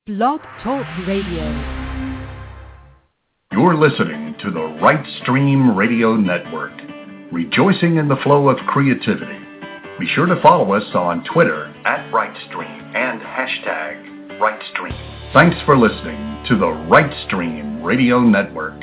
Blog Talk Radio. You're listening to the Right Stream Radio Network, rejoicing in the flow of creativity. Be sure to follow us on Twitter @RightStream and #RightStream. Thanks for listening to the Right Stream Radio Network.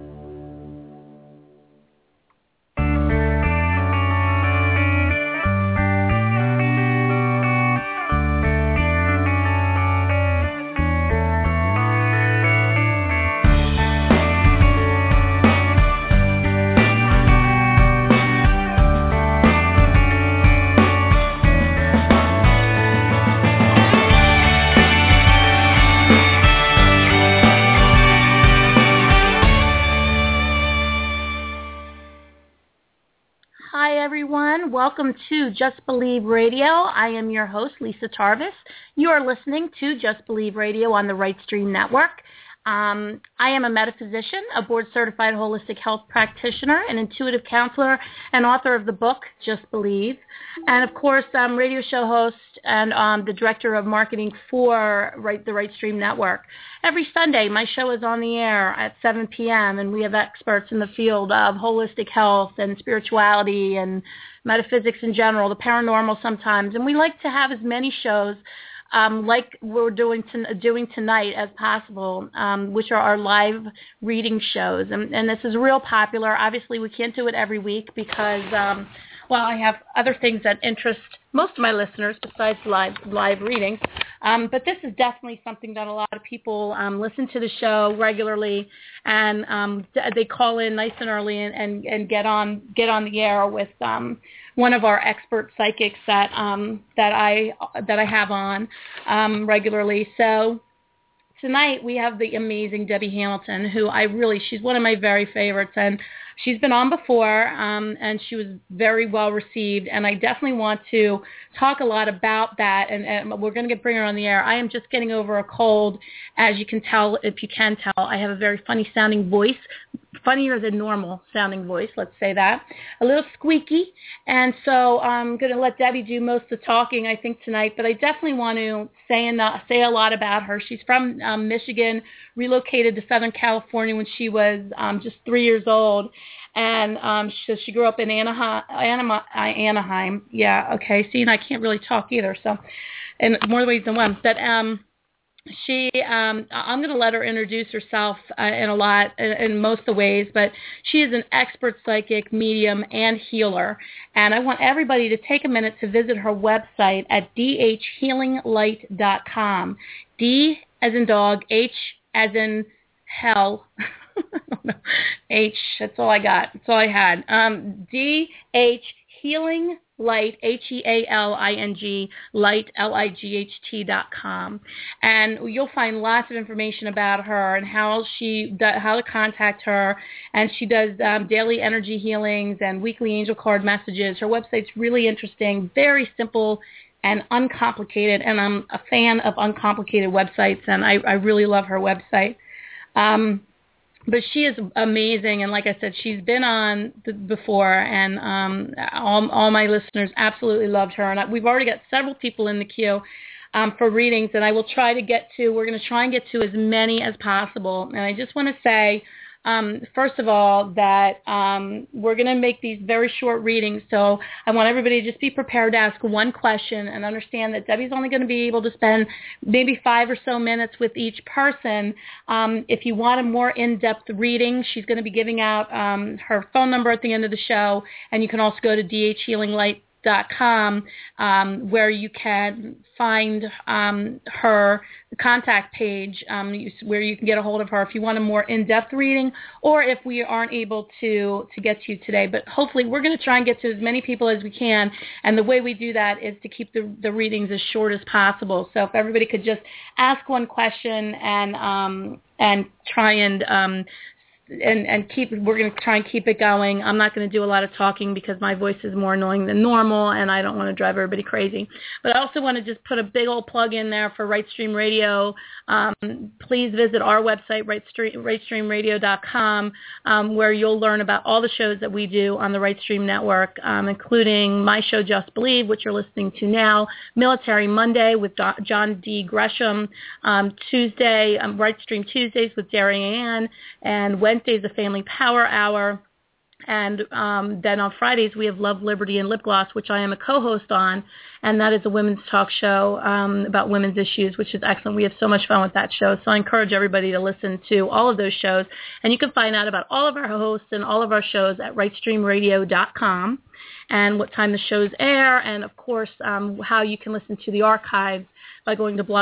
Welcome to Just Believe Radio. I am your host, Lisa Tarvis. You are listening to Just Believe Radio on the Right Stream Network. I am a metaphysician, a board-certified holistic health practitioner, an intuitive counselor, and author of the book, Just Believe. And, of course, I'm radio show host and the director of marketing for the Right Stream Network. Every Sunday, my show is on the air at 7 p.m., and we have experts in the field of holistic health and spirituality and metaphysics in general, the paranormal sometimes. And we like to have as many shows like we're doing tonight as possible, which are our live reading shows. And this is real popular. Obviously, we can't do it every week because, I have other things that interest most of my listeners besides live readings. But this is definitely something that a lot of people listen to the show regularly, and they call in nice and early and get on the air with one of our expert psychics that I have on regularly. So tonight we have the amazing Debbie Hamilton, who she's one of my very favorites, and she's been on before, and she was very well received, and I definitely want to talk a lot about that, and we're going to bring her on the air. I am just getting over a cold, as you can tell, if you can tell. I have a very funny-sounding voice, funnier than normal-sounding voice, let's say that, a little squeaky, and so I'm going to let Debbie do most of the talking, I think, tonight, but I definitely want to say a lot about her. She's from Michigan, relocated to Southern California when she was just 3 years old, and she grew up in Anaheim. Yeah, okay. See, and I can't really talk either, so in more ways than one. But I'm going to let her introduce herself in most of the ways, but she is an expert psychic, medium, and healer. And I want everybody to take a minute to visit her website at dhhealinglight.com. D as in dog, H as in hell. H, that's all I got. That's all I had. D-H Healing Light, HEALING, light, LIGHT.com. And you'll find lots of information about her and how to contact her. And she does daily energy healings and weekly angel card messages. Her website's really interesting, very simple and uncomplicated. And I'm a fan of uncomplicated websites, and I really love her website. But she is amazing, and like I said, she's been on before, and all my listeners absolutely loved her. And we've already got several people in the queue for readings, and we're going to try and get to as many as possible. And I just want to say, first of all, that we're going to make these very short readings, so I want everybody to just be prepared to ask one question and understand that Debbie's only going to be able to spend maybe 5 or so minutes with each person. If you want a more in-depth reading, she's going to be giving out her phone number at the end of the show, and you can also go to dhhealinglight.com, where you can find her contact page where you can get a hold of her if you want a more in-depth reading, or if we aren't able to get to you today. But hopefully we're going to try and get to as many people as we can, and the way we do that is to keep the readings as short as possible. So if everybody could just ask one question and try and we're going to try and keep it going. I'm not going to do a lot of talking because my voice is more annoying than normal, and I don't want to drive everybody crazy. But I also want to just put a big old plug in there for RightStream Radio. Please visit our website, rightstreamradio.com, where you'll learn about all the shows that we do on the RightStream Network, including my show, Just Believe, which you're listening to now, Military Monday with John D. Gresham, Tuesday, RightStream Tuesdays with Jerry Ann, and Wednesdays, the Family Power Hour. And then on Fridays, we have Love, Liberty, and Lip Gloss, which I am a co-host on, and that is a women's talk show about women's issues, which is excellent. We have so much fun with that show, so I encourage everybody to listen to all of those shows. And you can find out about all of our hosts and all of our shows at rightstreamradio.com, and what time the shows air, and, of course, how you can listen to the archives by going to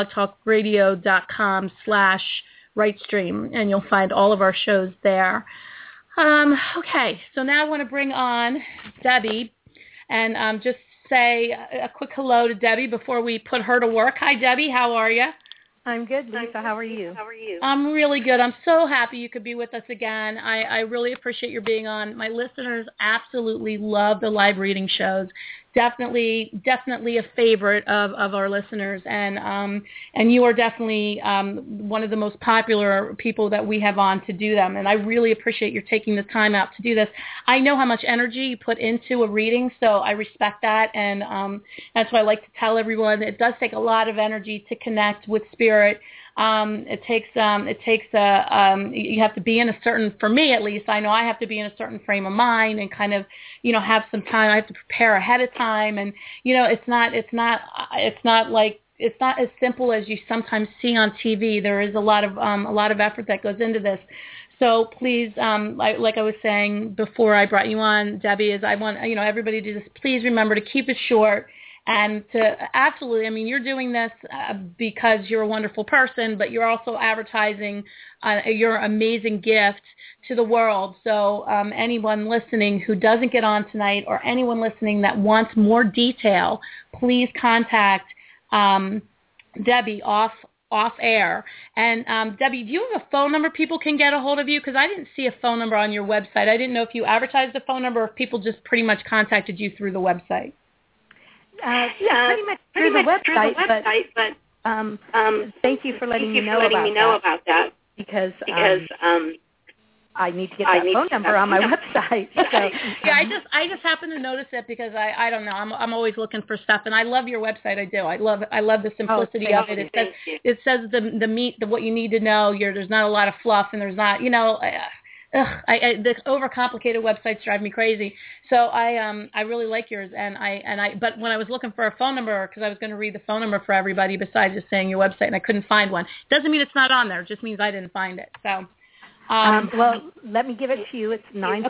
blogtalkradio.com/rightstream, and you'll find all of our shows there. Okay, so now I want to bring on Debbie and just say a quick hello to Debbie before we put her to work. Hi, Debbie. How are you? I'm good, Lisa. How are you? I'm really good. I'm so happy you could be with us again. I really appreciate your being on. My listeners absolutely love the live reading shows. Definitely a favorite of our listeners, and you are definitely one of the most popular people that we have on to do them, and I really appreciate your taking the time out to do this. I know how much energy you put into a reading, so I respect that, and that's why I like to tell everyone it does take a lot of energy to connect with spirit. It takes you have to be in a certain, for me at least, I know I have to be in a certain frame of mind and kind of, have some time. I have to prepare ahead of time, and it's not as simple as you sometimes see on TV. There is a lot of effort that goes into this. So please, like I was saying before I brought you on, Debbie, is I want everybody to just please remember to keep it short. And to absolutely, you're doing this because you're a wonderful person, but you're also advertising your amazing gift to the world. So anyone listening who doesn't get on tonight, or anyone listening that wants more detail, please contact Debbie off air. And Debbie, do you have a phone number people can get a hold of you? Because I didn't see a phone number on your website. I didn't know if you advertised the phone number or if people just pretty much contacted you through the website. Pretty much through the website, but thank you for letting me know about that. Because I need to get that phone number on my website. So. Yeah, I just happen to notice it because I don't know. I'm always looking for stuff, and I love your website. I do. I love the simplicity of it. It says the meat, what you need to know. There's not a lot of fluff, and there's not the overcomplicated websites drive me crazy. So I really like yours, but when I was looking for a phone number, because I was going to read the phone number for everybody besides just saying your website, and I couldn't find one. Doesn't mean it's not on there. It just means I didn't find it. So well, let me give it to you. It's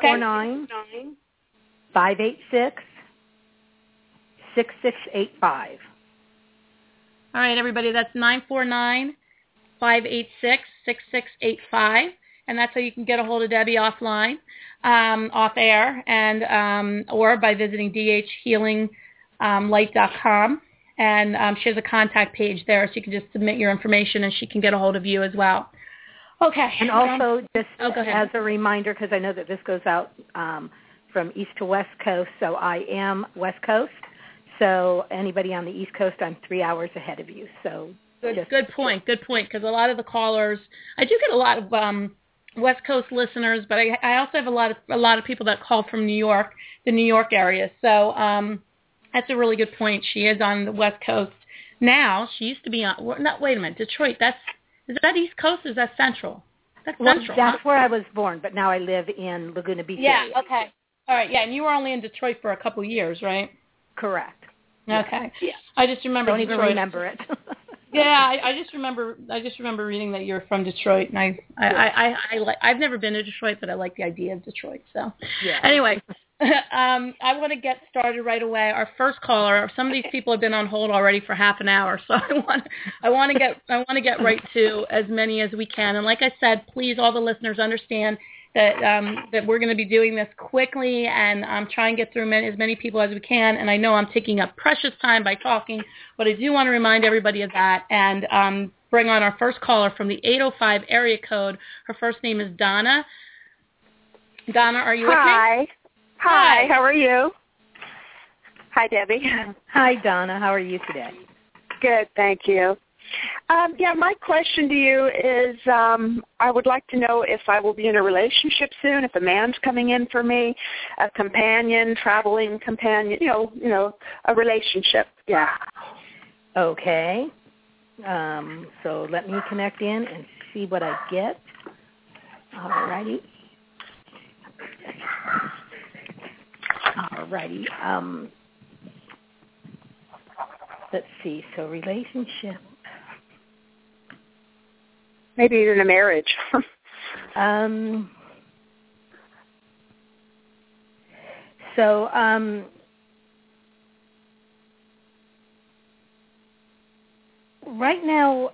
949-586-6685. All right, everybody, that's 949-586-6685. And that's how you can get a hold of Debbie offline, off air, and or by visiting dhhealinglight.com. And she has a contact page there, so you can just submit your information, and she can get a hold of you as well. Okay. And also, just as a reminder, because I know that this goes out from East to West Coast, so I am West Coast. So anybody on the East Coast, I'm 3 hours ahead of you. So good point, because a lot of the callers, I do get a lot of West Coast listeners, but I also have a lot of people that call from New York, the New York area. So that's a really good point. She is on the West Coast now. She used to be on. Wait a minute, Detroit. Is that East Coast? Or is that Central? That's Central. That's where I was born, but now I live in Laguna Beach. Yeah. Area. Okay. All right. Yeah, and you were only in Detroit for a couple of years, right? Correct. Okay. Yeah. I just remember Don't Detroit. even remember it. Yeah, I just remember reading that you're from Detroit, and I've never been to Detroit, but I like the idea of Detroit. So, Anyway, I want to get started right away. Our first caller. Some of these people have been on hold already for half an hour, so I want to get right to as many as we can. And like I said, please, all the listeners understand that we're going to be doing this quickly and try and get through as many people as we can. And I know I'm taking up precious time by talking, but I do want to remind everybody of that and bring on our first caller from the 805 area code. Her first name is Donna. Donna, are you with me? Hi. How are you? Hi, Debbie. Hi, Donna. How are you today? Good, thank you. My question to you is I would like to know if I will be in a relationship soon, if a man's coming in for me, a companion, traveling companion, a relationship. Yeah. Okay. So let me connect in and see what I get. All righty. Let's see. So relationship. Maybe even a marriage. Right now,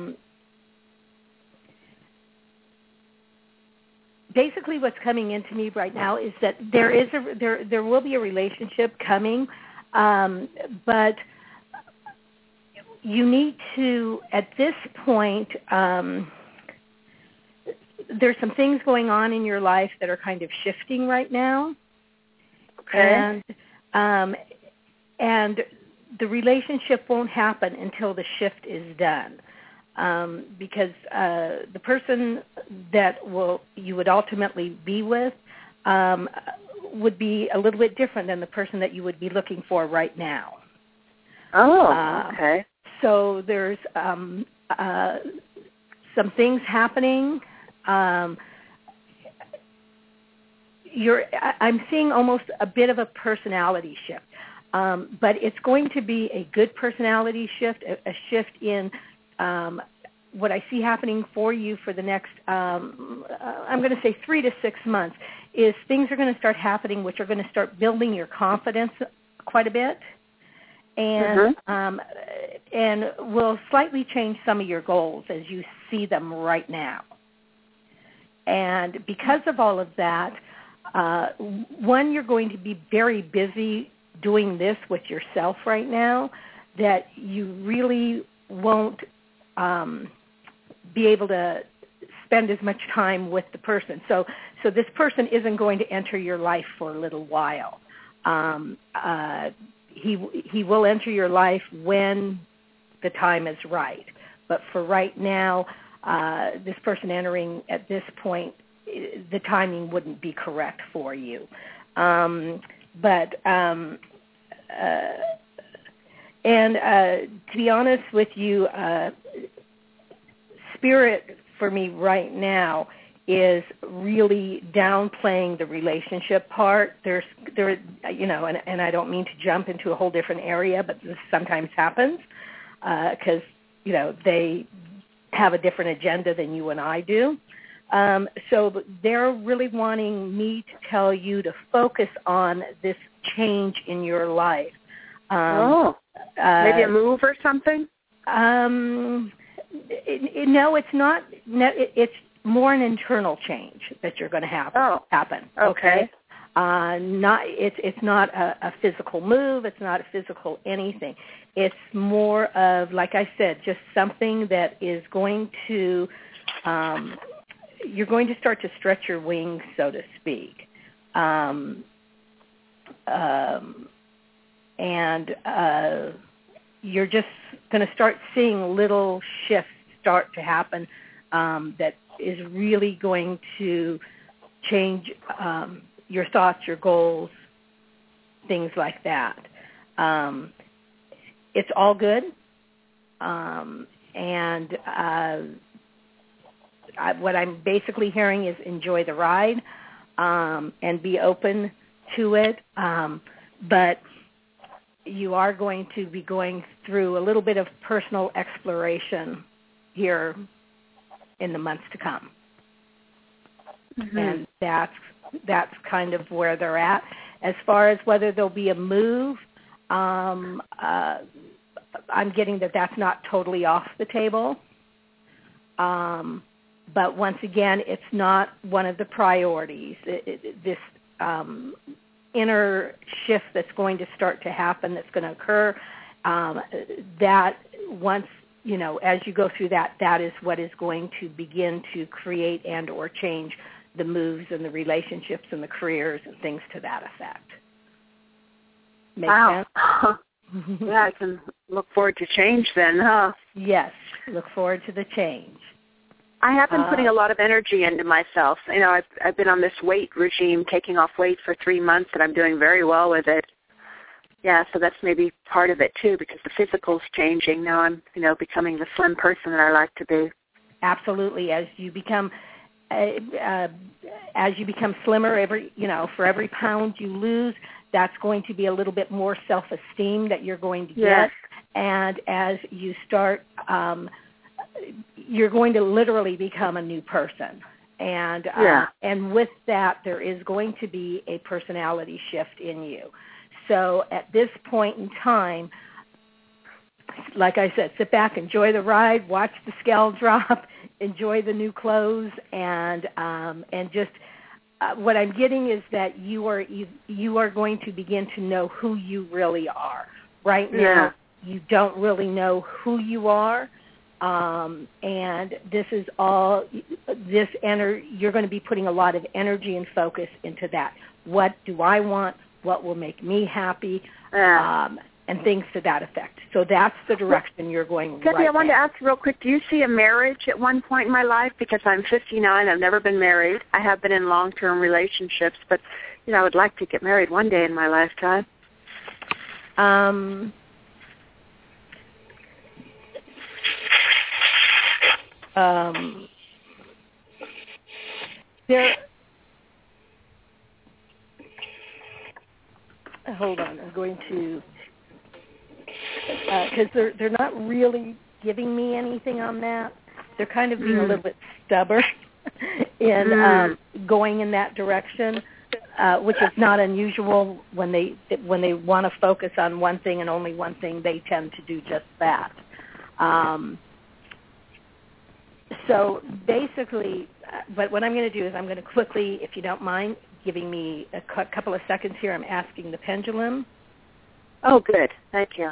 basically what's coming into me right now is that there will be a relationship coming, but you need to, at this point, there's some things going on in your life that are kind of shifting right now. Okay. And the relationship won't happen until the shift is done. Because the person that you would ultimately be with would be a little bit different than the person that you would be looking for right now. Oh, okay. So there's some things happening. I'm seeing almost a bit of a personality shift, but it's going to be a good personality shift, a shift in what I see happening for you for the next, I'm going to say 3 to 6 months, is things are going to start happening which are going to start building your confidence quite a bit. And and will slightly change some of your goals as you see them right now. And because of all of that, one, you're going to be very busy doing this with yourself right now, that you really won't be able to spend as much time with the person. So this person isn't going to enter your life for a little while. He will enter your life when the time is right. But for right now, this person entering at this point, the timing wouldn't be correct for you. To be honest with you, Spirit for me right now is really downplaying the relationship part. And I don't mean to jump into a whole different area, but this sometimes happens because, they have a different agenda than you and I do. So they're really wanting me to tell you to focus on this change in your life. Maybe a move or something? No, it's not. It's more an internal change that you're going to have happen. Okay. It's not a physical move. It's not a physical anything. It's more of, like I said, just something that is going to, you're going to start to stretch your wings, so to speak. You're just going to start seeing little shifts start to happen that is really going to change your thoughts, your goals, things like that. It's all good. What I'm basically hearing is enjoy the ride and be open to it. But you are going to be going through a little bit of personal exploration here in the months to come. Mm-hmm. And that's kind of where they're at. As far as whether there'll be a move, I'm getting that that's not totally off the table. But once again, it's not one of the priorities. This inner shift that's going to start to happen, that's going to occur, that once, as you go through that is what is going to begin to create and or change the moves and the relationships and the careers and things to that effect. Make wow. sense? Yeah, I can look forward to change then, huh? Yes, look forward to the change. I have been putting a lot of energy into myself. You know, I've been on this weight regime, taking off weight for 3 months, and I'm doing very well with it. Yeah, so that's maybe part of it too, because the physical's changing. Now I'm, becoming the slim person that I like to be. Absolutely. As you become slimmer, for every pound you lose, that's going to be a little bit more self-esteem that you're going to get. Yes. And as you start, you're going to literally become a new person. And and with that, there is going to be a personality shift in you. So at this point in time, like I said, sit back, enjoy the ride, watch the scale drop, enjoy the new clothes, and just what I'm getting is that you are going to begin to know who you really are. Right now, you don't really know who you are, and this is all you're going to be putting a lot of energy and focus into that. What do I want? What will make me happy, and things to that effect. So that's the direction you're going Debbie, right I wanted now. to ask real quick, do you see a marriage at one point in my life? Because I'm 59, I've never been married. I have been in long-term relationships, but, I would like to get married one day in my lifetime. Hold on, I'm going to, because they're not really giving me anything on that. They're kind of being a little bit stubborn in going in that direction, which is not unusual when they want to focus on one thing and only one thing. They tend to do just that. So basically, but what I'm going to do is I'm going to quickly, if you don't mind, giving me a couple of seconds here, I'm asking the pendulum. Oh, good. Thank you.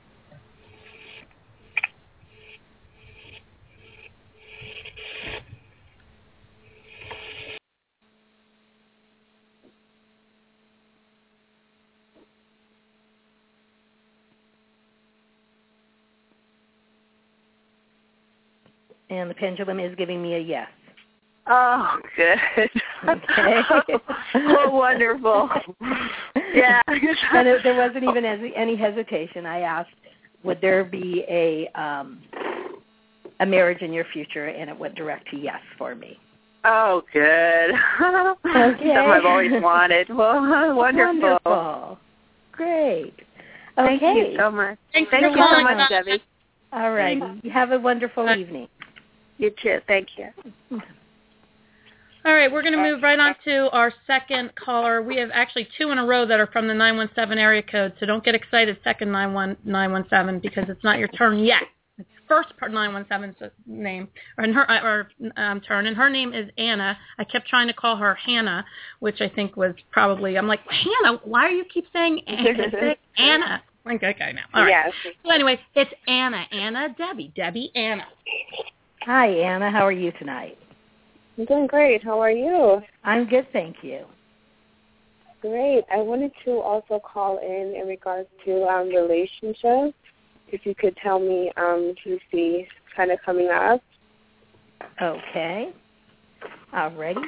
And the pendulum is giving me a yes. Oh, good. Okay. Oh, wonderful. Yeah. And there wasn't even any hesitation. I asked, would there be a marriage in your future, and it went direct to yes for me. Oh, good. Okay. Something I've always wanted. Well, wonderful. Great. Okay. Thank you so much. Thank you so much, Debbie. All right. You have a wonderful evening. You too. Thank you. All right, we're going to move right on to our second caller. We have actually 2 in a row that are from the 917 area code, so don't get excited, second 917, because it's not your turn yet. It's first 917's name, turn, and her name is Anna. I kept trying to call her Hannah, which I think was probably, I'm like, Hannah, why do you keep saying Anna? Like, okay, now. All right. Yes. So anyway, it's Anna, Debbie, Anna. Hi, Anna. How are you tonight? I'm doing great. How are you? I'm good, thank you. Great. I wanted to also call in regards to relationships. If you could tell me who you see kind of coming up. Okay. All righty.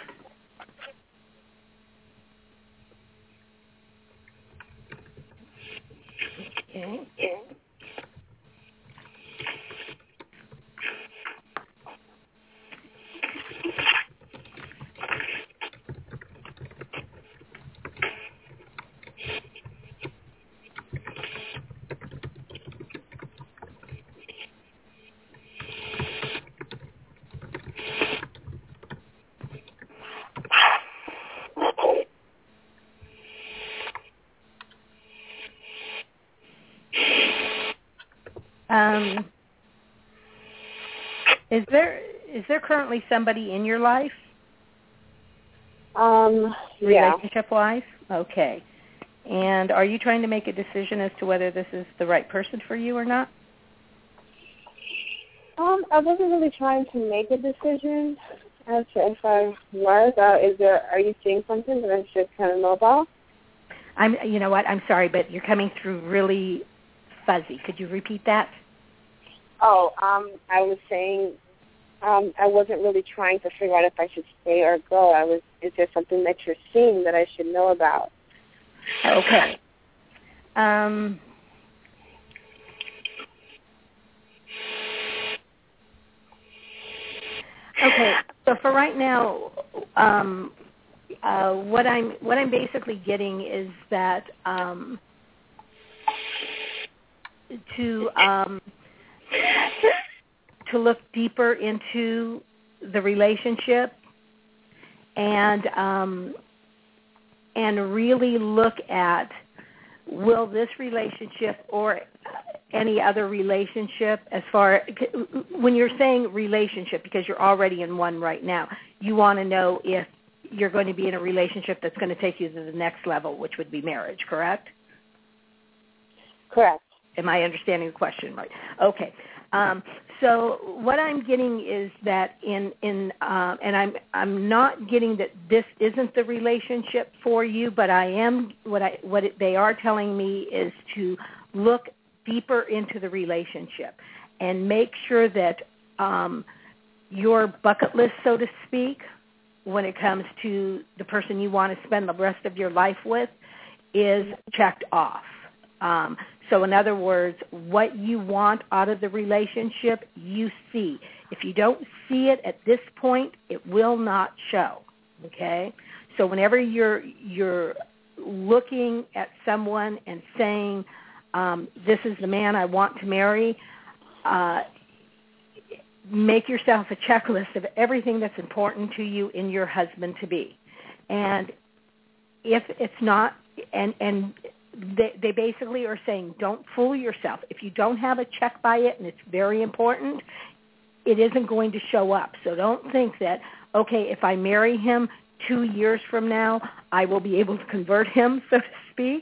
Okay. Is there currently somebody in your life? Relationship-wise? Okay. And are you trying to make a decision as to whether this is the right person for you or not? I wasn't really trying to make a decision. If I was, are you seeing something that I should kind of know about? You know what? I'm sorry, but you're coming through really fuzzy. Could you repeat that? Oh, I was saying I wasn't really trying to figure out if I should stay or go. Is there something that you're seeing that I should know about? Okay. Okay. So for right now, what I'm basically getting is that to look deeper into the relationship and really look at, will this relationship or any other relationship, as far when you're saying relationship, because you're already in one right now, you want to know if you're going to be in a relationship that's going to take you to the next level, which would be marriage, correct? Correct. Am I understanding the question right? Okay. So what I'm getting is that and I'm not getting that this isn't the relationship for you, but I am they are telling me is to look deeper into the relationship and make sure that your bucket list, so to speak, when it comes to the person you want to spend the rest of your life with, is checked off. So in other words, what you want out of the relationship, you see. If you don't see it at this point, it will not show, okay? So whenever you're looking at someone and saying, this is the man I want to marry, make yourself a checklist of everything that's important to you in your husband-to-be. And if it's not, and they basically are saying, don't fool yourself. If you don't have a check by it and it's very important, it isn't going to show up. So don't think that, okay, if I marry him 2 years from now, I will be able to convert him, so to speak.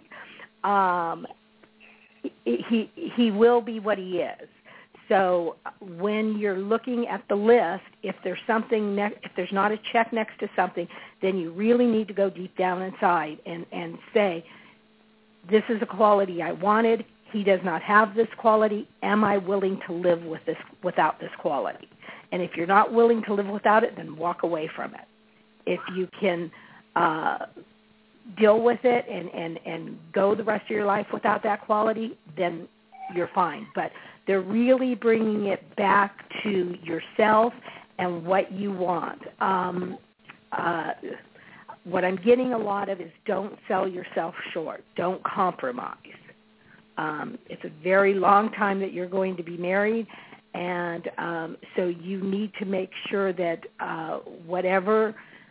He will be what he is. So when you're looking at the list, if there's something, if there's not a check next to something, then you really need to go deep down inside and say, this is a quality I wanted. He does not have this quality. Am I willing to live with this without this quality? And if you're not willing to live without it, then walk away from it. If you can deal with it and go the rest of your life without that quality, then you're fine. But they're really bringing it back to yourself and what you want. What I'm getting a lot of is don't sell yourself short. Don't compromise. It's a very long time that you're going to be married, and so you need to make sure that whatever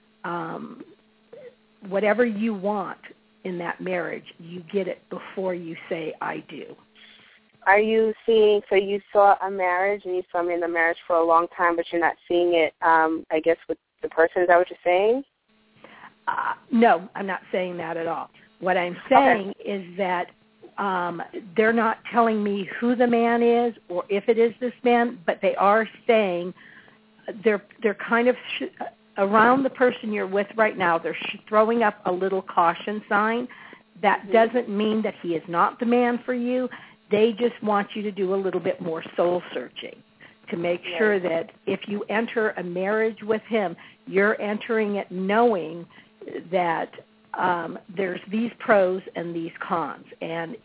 you want in that marriage, you get it before you say, I do. Are you seeing, so you saw a marriage and you saw me in the marriage for a long time, but you're not seeing it, I guess, with the person? Is that what you're saying? No, I'm not saying that at all. What I'm saying is that they're not telling me who the man is or if it is this man, but they are saying they're kind of around the person you're with right now. They're throwing up a little caution sign. That doesn't mean that he is not the man for you. They just want you to do a little bit more soul searching to make sure that if you enter a marriage with him, you're entering it knowing that there's these pros and these cons. And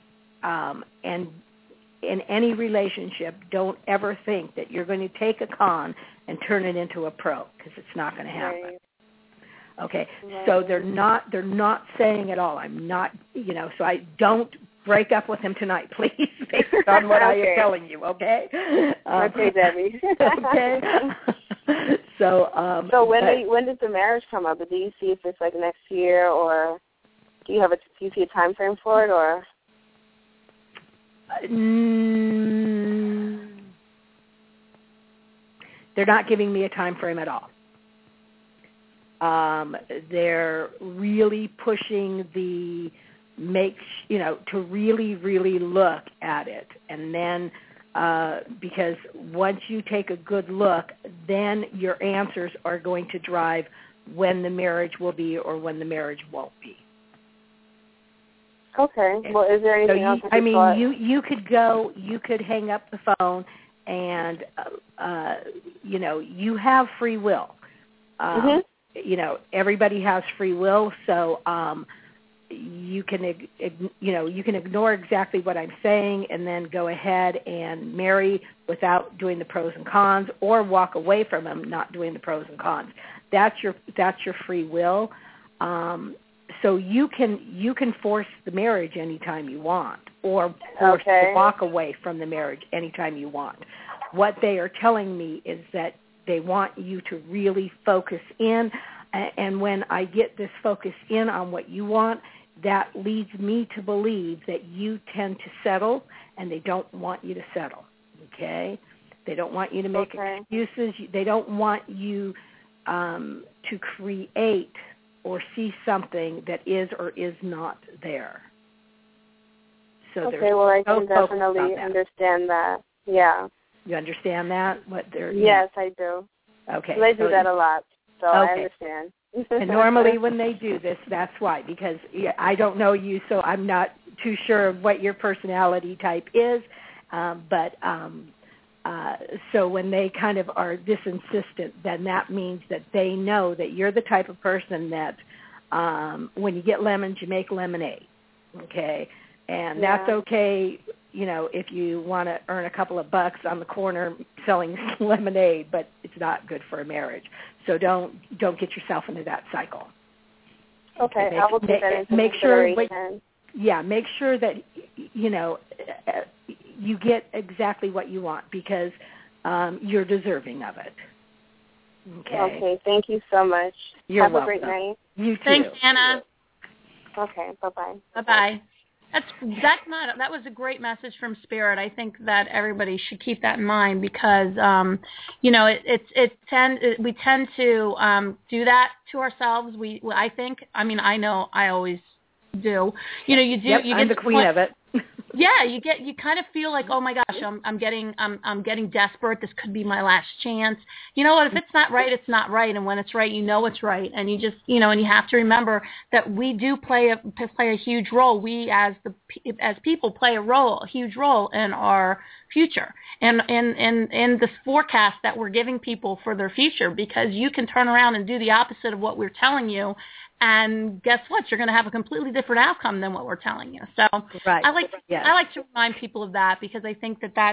in any relationship, don't ever think that you're going to take a con and turn it into a pro, because it's not going to happen. Right. Okay, so they're not saying at all. I'm not, so I don't break up with him tonight, please, based on what I am telling you, okay? Okay, Debbie. Okay. So when does the marriage come up? Do you see if it's like next year, or do you see a time frame for it, or? They're not giving me a time frame at all. They're really pushing to really, really look at it. And then because once you take a good look, then your answers are going to drive when the marriage will be or when the marriage won't be. Okay. Well, is there anything else? You could hang up the phone, and you have free will. Everybody has free will, so you can ignore exactly what I'm saying and then go ahead and marry without doing the pros and cons, or walk away from them not doing the pros and cons. That's your free will. So you can force the marriage anytime you want, or force to walk away from the marriage anytime you want. What they are telling me is that they want you to really focus in, and when I get this focus in on what you want, that leads me to believe that you tend to settle, and they don't want you to settle, okay? They don't want you to make excuses. They don't want you to create or see something that is or is not there. So I can definitely understand that. Yeah. You understand that? Yes, I do. Okay. They do that a lot, so I understand. And normally when they do this, that's why, because I don't know you, so I'm not too sure what your personality type is, so when they kind of are this insistent, then that means that they know that you're the type of person that when you get lemons, you make lemonade, okay? And that's okay, if you want to earn a couple of bucks on the corner selling lemonade, but it's not good for a marriage. So don't get yourself into that cycle. Okay, I will take that into consideration. Make sure that, you get exactly what you want, because you're deserving of it. Okay, thank you so much. You're welcome. Have a great night. You too. Thanks, Anna. Okay, bye-bye. Bye-bye. That was a great message from Spirit. I think that everybody should keep that in mind, because we tend to do that to ourselves. I know I always do. I'm the queen of it. Yeah, you kind of feel like, oh my gosh, I'm getting desperate. This could be my last chance. You know what? If it's not right, it's not right. And when it's right, you know it's right. And you just, and you have to remember that we do play a huge role. We as people play a huge role in our future and in the forecast that we're giving people for their future, because you can turn around and do the opposite of what we're telling you. And guess what? You're going to have a completely different outcome than what we're telling you. So I like to remind people of that, because I think that's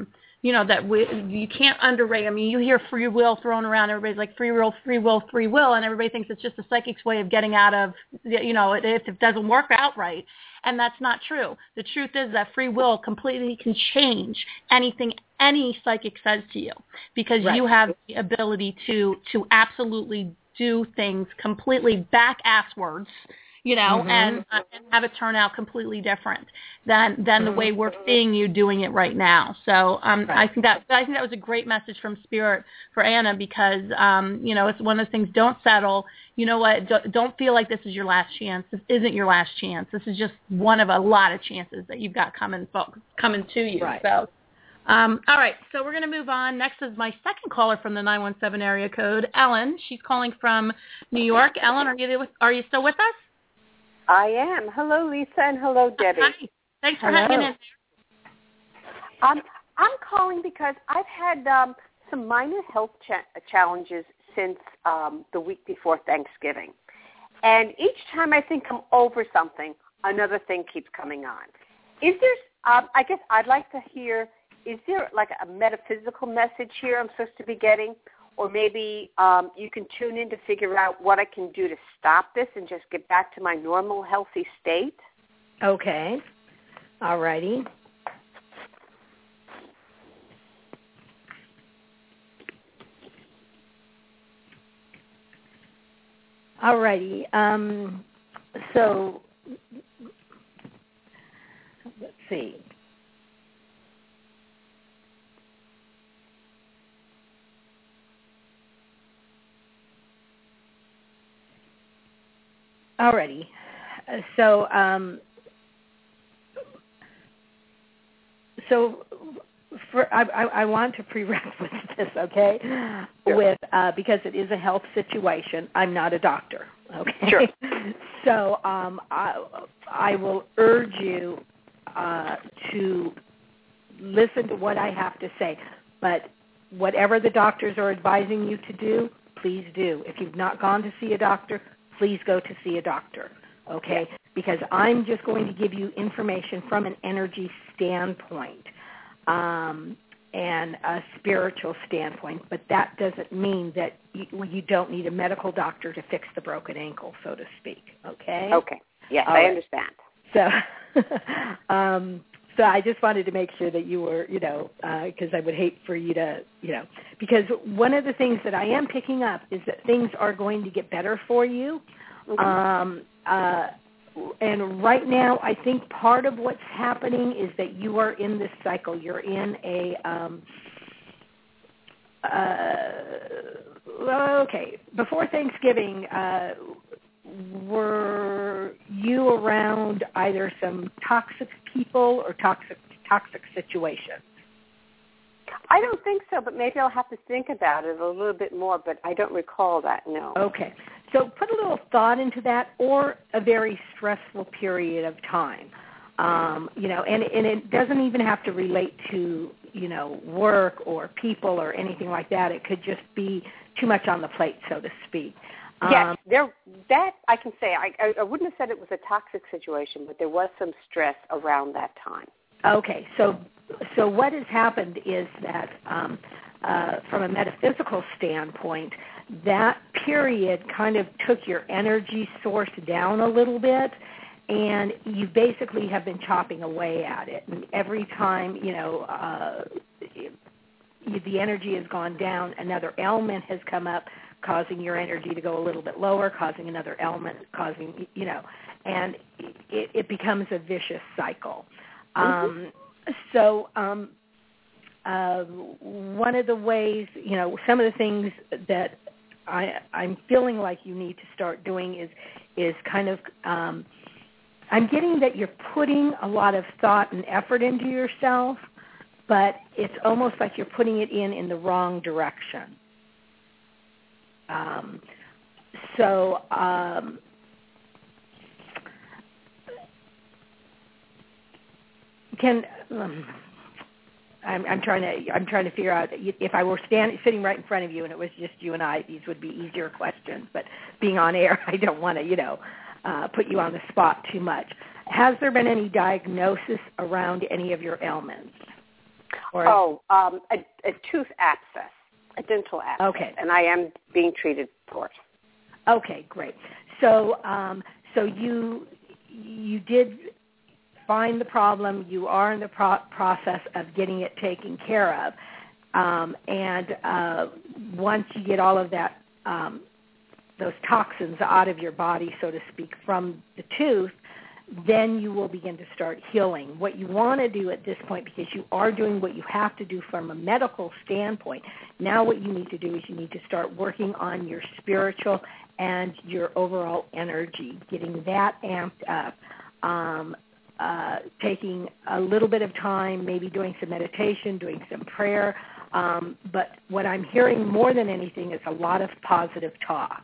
you can't underrate. I mean, you hear free will thrown around. Everybody's like free will, and everybody thinks it's just a psychic's way of getting out of, if it doesn't work out right. And that's not true. The truth is that free will completely can change anything any psychic says to you, because you have the ability to absolutely do things completely back-asswards, and have it turn out completely different than the way we're seeing you doing it right now. So I think that was a great message from Spirit for Anna, because it's one of those things. Don't settle. You know what? Don't feel like this is your last chance. This isn't your last chance. This is just one of a lot of chances that you've got coming to you. Right. So. All right, so we're going to move on. Next is my second caller from the 917 area code, Ellen. She's calling from New York. Ellen, are you still with us? I am. Hello, Lisa, and hello, Debbie. Hi. Thanks for hanging in. I'm calling because I've had some minor health challenges since the week before Thanksgiving. And each time I think I'm over something, another thing keeps coming on. Is there, I guess I'd like to hear, is there like a metaphysical message here I'm supposed to be getting? Or maybe you can tune in to figure out what I can do to stop this and just get back to my normal, healthy state? Okay. All righty. All righty. So let's see. Alrighty. So I want to prerequisite this, okay? Sure. With because it is a health situation. I'm not a doctor, okay? Sure. So I will urge you to listen to what I have to say. But whatever the doctors are advising you to do, please do. If you've not gone to see a doctor, please go to see a doctor, okay? Yes. Because I'm just going to give you information from an energy standpoint and a spiritual standpoint, but that doesn't mean that you don't need a medical doctor to fix the broken ankle, so to speak, okay? Okay. Yes, I understand. So so I just wanted to make sure that you were, because I would hate for you to, because one of the things that I am picking up is that things are going to get better for you. Mm-hmm. And right now, I think part of what's happening is that you are in this cycle. You're in a, before Thanksgiving, were you around either some toxic people or toxic situations? I don't think so, but maybe I'll have to think about it a little bit more, but I don't recall that, no. Okay. So put a little thought into that, or a very stressful period of time. And it doesn't even have to relate to, work or people or anything like that. It could just be too much on the plate, so to speak. Yes, that I can say. I wouldn't have said it was a toxic situation, but there was some stress around that time. Okay, so what has happened is that from a metaphysical standpoint, that period kind of took your energy source down a little bit, and you basically have been chopping away at it. And every time, the energy has gone down, another element has come up, causing your energy to go a little bit lower, causing another element, and it becomes a vicious cycle. So one of the ways, some of the things that I'm feeling like you need to start doing is kind of, I'm getting that you're putting a lot of thought and effort into yourself, but it's almost like you're putting it in the wrong direction. I'm trying to figure out if I were sitting right in front of you and it was just you and I, these would be easier questions. But being on air, I don't want to, put you on the spot too much. Has there been any diagnosis around any of your ailments? A tooth abscess, a dental abscess, okay. And I am being treated for it. Okay, great. So, you did find the problem. You are in the process of getting it taken care of, and once you get all of that, those toxins out of your body, so to speak, from the tooth, then you will begin to start healing. What you want to do at this point, because you are doing what you have to do from a medical standpoint, now what you need to do is you need to start working on your spiritual and your overall energy, getting that amped up, taking a little bit of time, maybe doing some meditation, doing some prayer. But what I'm hearing more than anything is a lot of positive talk.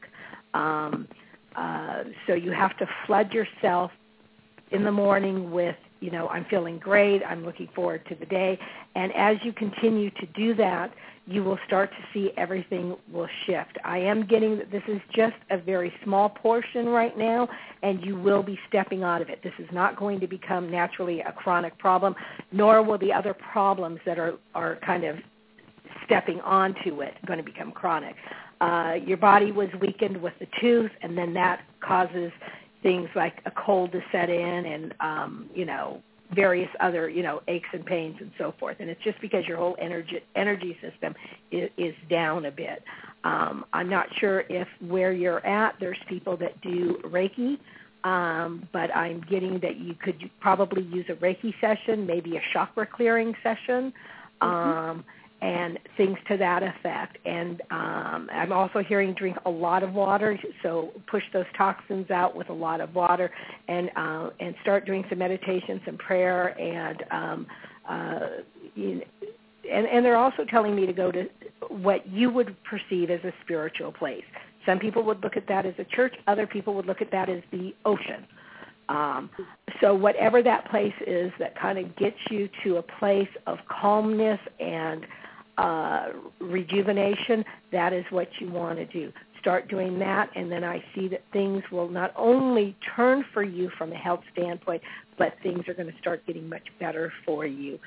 So you have to flood yourself in the morning with, I'm feeling great, I'm looking forward to the day. And as you continue to do that, you will start to see everything will shift. I am getting that this is just a very small portion right now, and you will be stepping out of it. This is not going to become naturally a chronic problem, nor will the other problems that are kind of stepping onto it going to become chronic. Your body was weakened with the tooth, and then that causes things like a cold to set in and, various other, aches and pains and so forth. And it's just because your whole energy system is down a bit. I'm not sure if where you're at, there's people that do Reiki, but I'm getting that you could probably use a Reiki session, maybe a chakra clearing session, and things to that effect. And I'm also hearing drink a lot of water, so push those toxins out with a lot of water, and start doing some meditation, some prayer, and and they're also telling me to go to what you would perceive as a spiritual place. Some people would look at that as a church. Other people would look at that as the ocean. So whatever that place is that kind of gets you to a place of calmness and rejuvenation, that is what you want to do. Start doing that, and then I see that things will not only turn for you from a health standpoint, but things are going to start getting much better for you.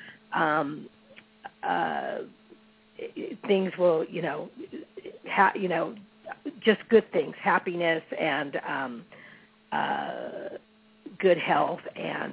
Things will, just good things, happiness and good health and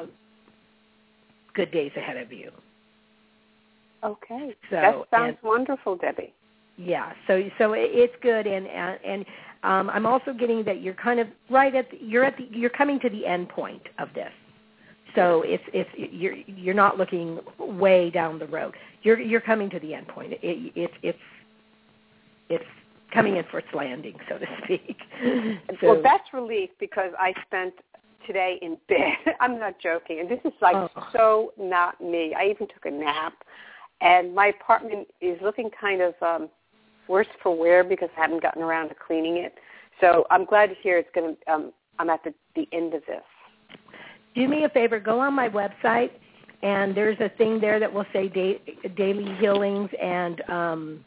good days ahead of you. Okay, that sounds wonderful, Debbie. Yeah, so it's good, and I'm also getting that you're kind of you're coming to the end point of this. So you're not looking way down the road. You're coming to the end point. It's coming in for its landing, so to speak. Well, that's relief because I spent today in bed. I'm not joking, and this is so not me. I even took a nap, and my apartment is looking kind of worse for wear because I haven't gotten around to cleaning it. So I'm glad to hear it's going to. I'm at the end of this. Do me a favor. Go on my website, and there's a thing there that will say daily healings and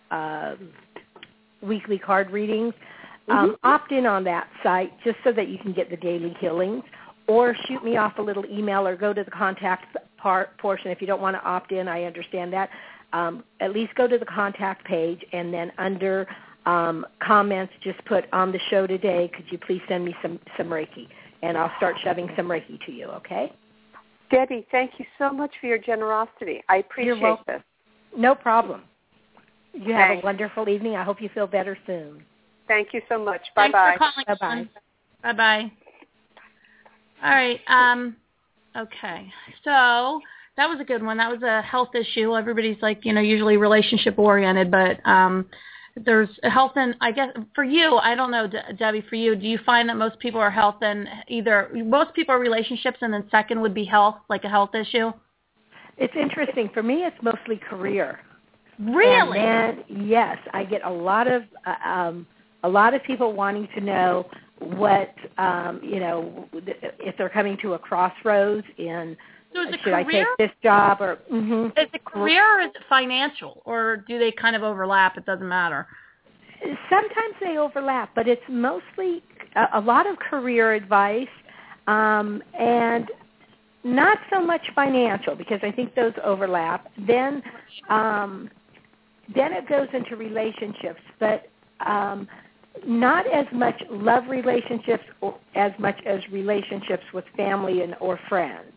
weekly card readings. Opt in on that site just so that you can get the daily healings, or shoot me off a little email or go to the contact portion. If you don't want to opt in, I understand that. At least go to the contact page, and then under comments, just put on the show today, could you please send me some Reiki? And I'll start shoving some Reiki to you, okay? Debbie, thank you so much for your generosity. I appreciate this. No problem. You have a wonderful evening. I hope you feel better soon. Thank you so much. Bye-bye. Bye-bye. Bye-bye. All right. Okay. So that was a good one. That was a health issue. Everybody's usually relationship-oriented, but there's health and, I guess, for you, I don't know, Debbie, for you, do you find that most people are health and most people are relationships and then second would be health, like a health issue? It's interesting. For me, it's mostly career. Really? And yes, I get a lot of people wanting to know what, if they're coming to a crossroads in, so is it should career? I take this job or? Is it career or is it financial, or do they kind of overlap? It doesn't matter. Sometimes they overlap, but it's mostly a lot of career advice and not so much financial, because I think those overlap. Then it goes into relationships, but not as much love relationships as much as relationships with family or friends.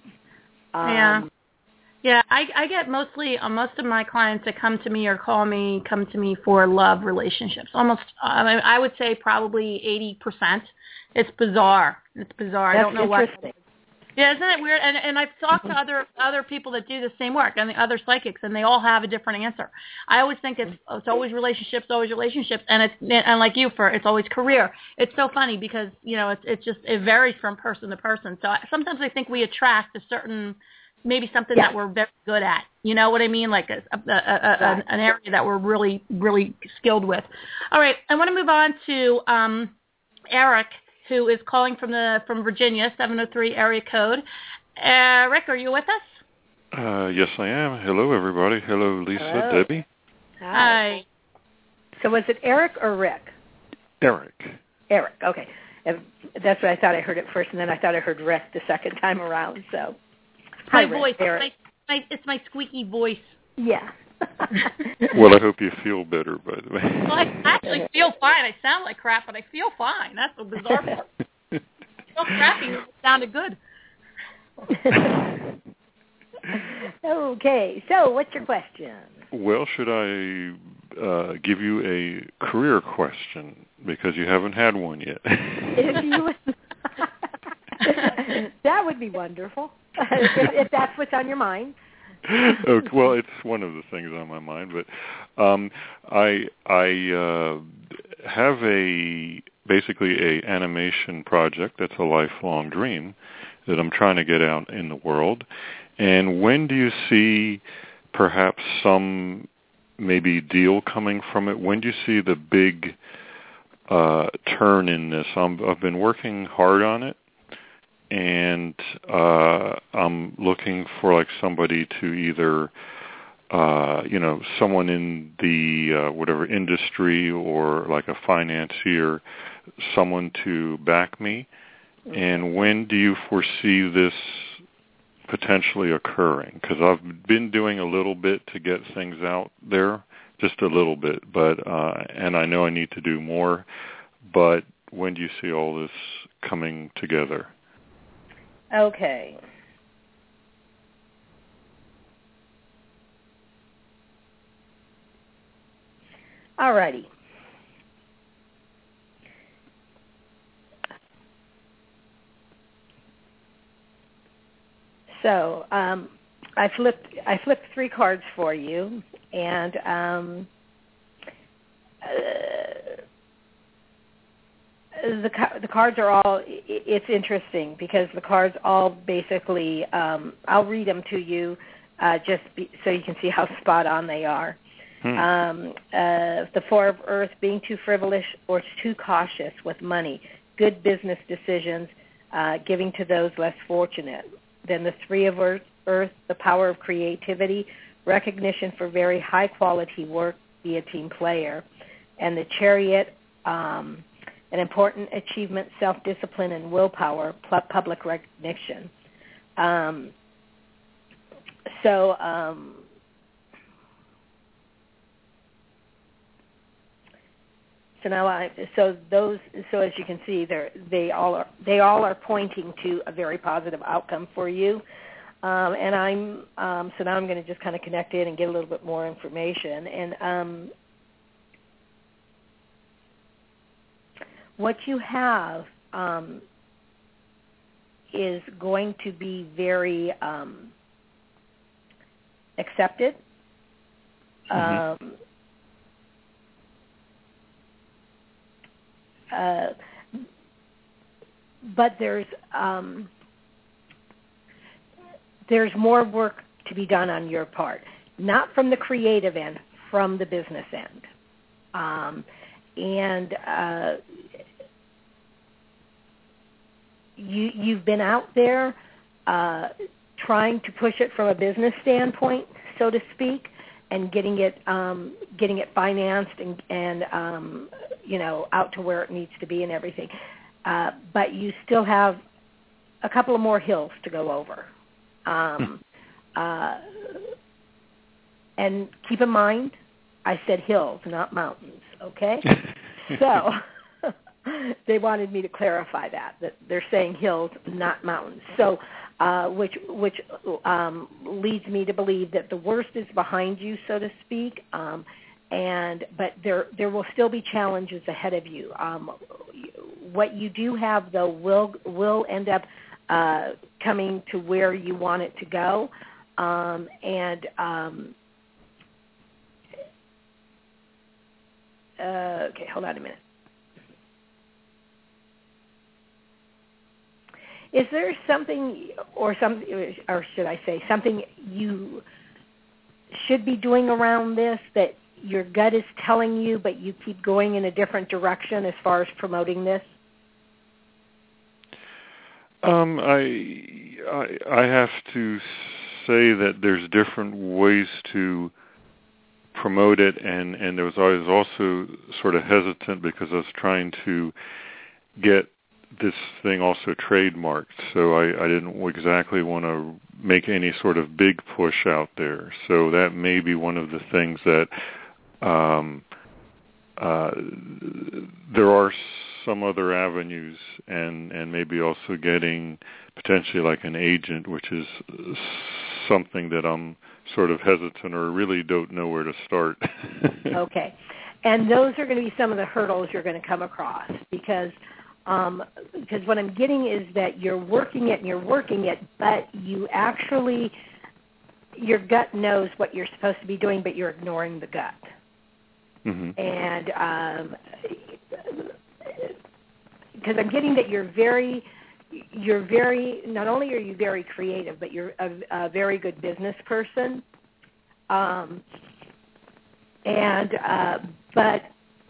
Yeah. I get mostly most of my clients that come to me or come to me for love relationships. Almost, I would say probably 80%. It's bizarre. I don't know what. Yeah, isn't it weird? And I've talked to other people that do the same work and the other psychics, and they all have a different answer. I always think it's always relationships, and and like you, it's always career. It's so funny because it varies from person to person. So sometimes I think we attract a certain maybe something that we're very good at. You know what I mean? Like an area that we're really, really skilled with. All right, I want to move on to Eric, who is calling from Virginia, 703 area code. Eric, are you with us? Yes, I am. Hello, everybody. Hello, Lisa. Hello. Debbie. Hi. So was it Eric or Rick? Eric. Eric, okay. And that's what I thought I heard at first, and then I thought I heard Rick the second time around. So, my Rick, voice. Eric. It's my squeaky voice. Yeah. Well, I hope you feel better, by the way. Well, I actually feel fine. I sound like crap, but I feel fine. That's the bizarre part. I feel crappy. It sounded good. Okay, so what's your question? Well, should I give you a career question, because you haven't had one yet? That would be wonderful, if that's what's on your mind. Okay, well, it's one of the things on my mind, but I have basically a animation project that's a lifelong dream that I'm trying to get out in the world. And when do you see perhaps some maybe deal coming from it. When do you see the big turn in this? I've been working hard on it, and I'm looking for like somebody to either, someone in the whatever industry or like a financier, someone to back me. And when do you foresee this potentially occurring? Because I've been doing a little bit to get things out there, just a little bit, but and I know I need to do more. But when do you see all this coming together? Okay. All righty. So I flipped 3 cards for you, and the cards are all. It's interesting because the cards all basically. I'll read them to you, so you can see how spot on they are. The Four of Earth, being too frivolous or too cautious with money, good business decisions, giving to those less fortunate. Then the Three of Earth, the power of creativity, recognition for very high-quality work, be a team player. And the Chariot, an important achievement, self-discipline, and willpower, public recognition. So as you can see, they all are pointing to a very positive outcome for you. And so now I'm going to just kind of connect in and get a little bit more information. And what you have is going to be very accepted. But there's more work to be done on your part, not from the creative end, from the business end. You've been out there trying to push it from a business standpoint, so to speak, and getting it financed and out to where it needs to be and everything. But you still have a couple of more hills to go over. And keep in mind, I said hills, not mountains, okay? So they wanted me to clarify that they're saying hills, not mountains. So which leads me to believe that the worst is behind you, so to speak. But there will still be challenges ahead of you. What you do have, though, will end up coming to where you want it to go. Okay, hold on a minute. Is there something, or should I say, something you should be doing around this that your gut is telling you, but you keep going in a different direction as far as promoting this? I have to say that there's different ways to promote it, and I was also sort of hesitant because I was trying to get this thing also trademarked, so I didn't exactly want to make any sort of big push out there. So that may be one of the things that there are some other avenues, and maybe also getting potentially like an agent, which is something that I'm sort of hesitant or really don't know where to start. Okay. And those are going to be some of the hurdles you're going to come across because what I'm getting is that you're working it, but you actually, your gut knows what you're supposed to be doing, but you're ignoring the gut. Mm-hmm. And because I'm getting that you're very, not only are you very creative, but you're a very good business person. But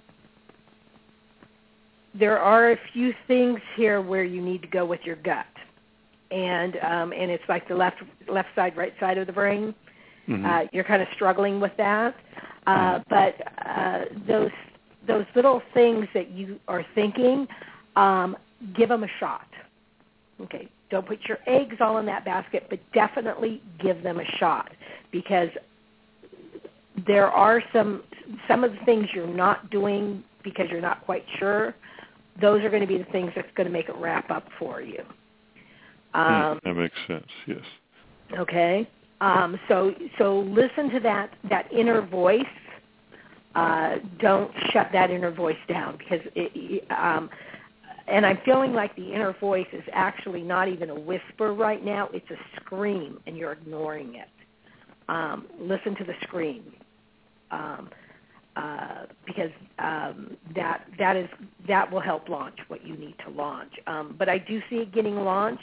there are a few things here where you need to go with your gut, and it's like the left side, right side of the brain. Mm-hmm. You're kind of struggling with that, but those little things that you are thinking, give them a shot. Okay, don't put your eggs all in that basket, but definitely give them a shot, because there are some of the things you're not doing because you're not quite sure. Those are going to be the things that's going to make it wrap up for you. That makes sense, yes. Okay. So listen to that inner voice. Don't shut that inner voice down, because and I'm feeling like the inner voice is actually not even a whisper right now. It's a scream, and you're ignoring it. Listen to the scream. Because that will help launch what you need to launch. But I do see it getting launched.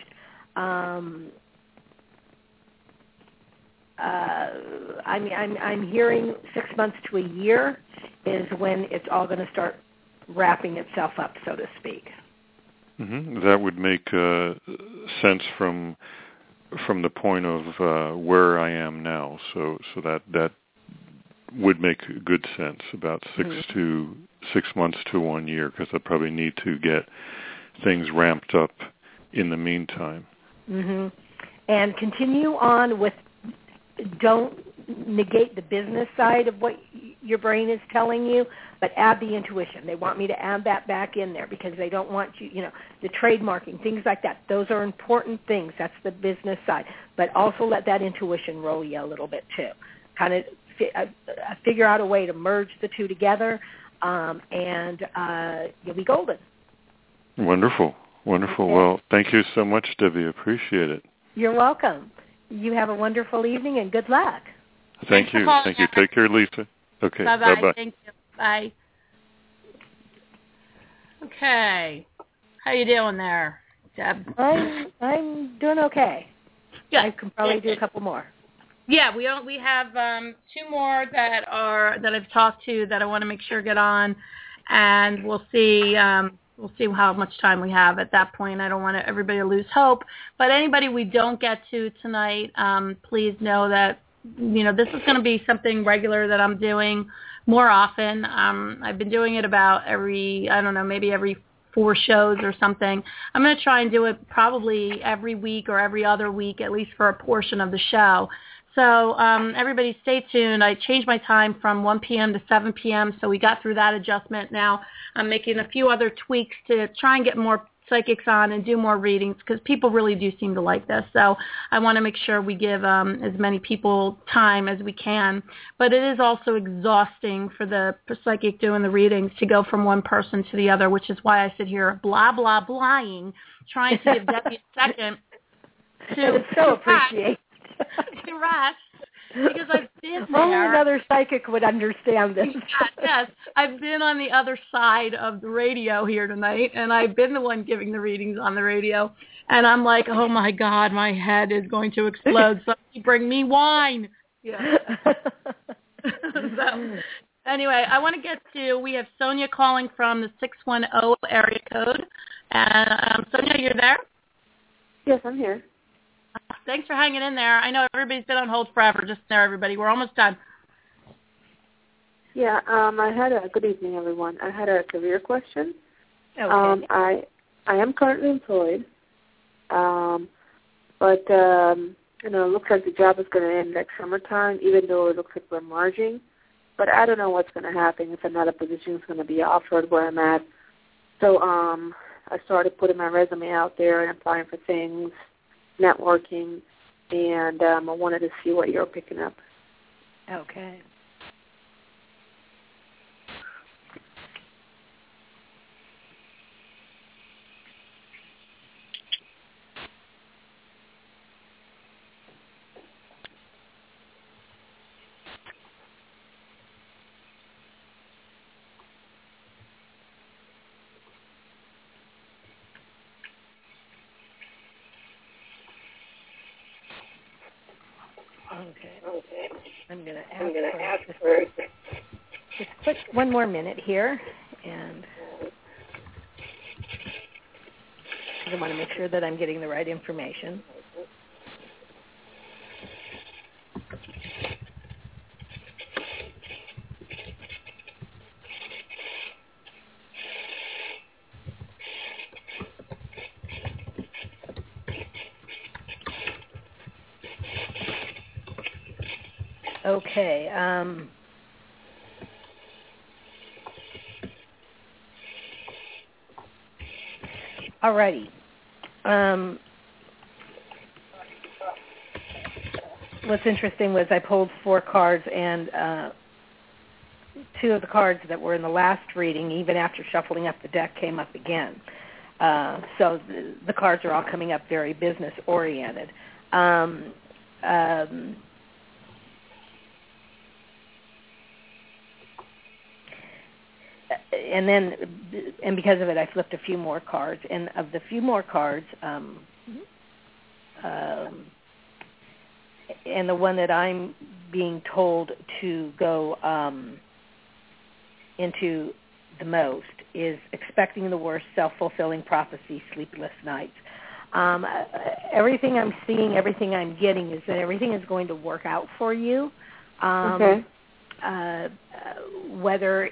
I'm hearing 6 months to a year is when it's all going to start wrapping itself up, so to speak. Mm-hmm. That would make sense from the point of where I am now. So that would make good sense, about 6 months to 1 year, because I probably need to get things ramped up in the meantime. Mm-hmm. And continue on with, don't negate the business side of what your brain is telling you, but add the intuition. They want me to add that back in there because they don't want you, the trademarking, things like that. Those are important things. That's the business side. But also let that intuition roll you a little bit too. Kind of figure out a way to merge the two together, and you'll be golden. Wonderful. Okay. Well, thank you so much, Debbie. Appreciate it. You're welcome. You have a wonderful evening, and good luck. Thank you. Take care, Lisa. Okay. Bye-bye. Thank you. Bye. Okay. How you doing there, Deb? I'm doing okay. Yeah. I can probably do a couple more. Yeah, we have 2 more that I've talked to that I want to make sure get on, and we'll see how much time we have at that point. I don't want everybody to lose hope, but anybody we don't get to tonight, please know that this is going to be something regular that I'm doing more often. I've been doing it about maybe every 4 shows or something. I'm going to try and do it probably every week or every other week, at least for a portion of the show. So everybody stay tuned. I changed my time from 1 p.m. to 7 p.m., so we got through that adjustment. Now I'm making a few other tweaks to try and get more psychics on and do more readings, because people really do seem to like this. So I want to make sure we give as many people time as we can. But it is also exhausting for the psychic doing the readings to go from one person to the other, which is why I sit here blah, blah, blahing, trying to give Debbie a second to appreciate to rest, because I've been there. Only another psychic would understand this. Yes, I've been on the other side of the radio here tonight, and I've been the one giving the readings on the radio, and I'm like, oh my God, my head is going to explode. Somebody bring me wine. Yeah. So, anyway, I want to get to, we have Sonia calling from the 610 area code, and Sonia, you're there? Yes, I'm here. Thanks for hanging in there. I know everybody's been on hold forever. Just there, everybody. We're almost done. Yeah, I had a good evening, everyone. I had a career question. Okay. I am currently employed, but it looks like the job is going to end next summertime, even though it looks like we're merging. But I don't know what's going to happen, if another position is going to be offered where I'm at. So I started putting my resume out there and applying for things, networking, and I wanted to see what you're picking up. Okay. Okay. I'm going to ask for just quick 1 more minute here, and I want to make sure that I'm getting the right information. Okay. Alrighty. What's interesting was I pulled 4 cards, and 2 of the cards that were in the last reading, even after shuffling up the deck, came up again. So the cards are all coming up very business-oriented. And because of it, I flipped a few more cards. And of the few more cards, and the one that I'm being told to go into the most is expecting the worst, self-fulfilling prophecy, sleepless nights. Everything I'm seeing, everything I'm getting is that everything is going to work out for you. Whether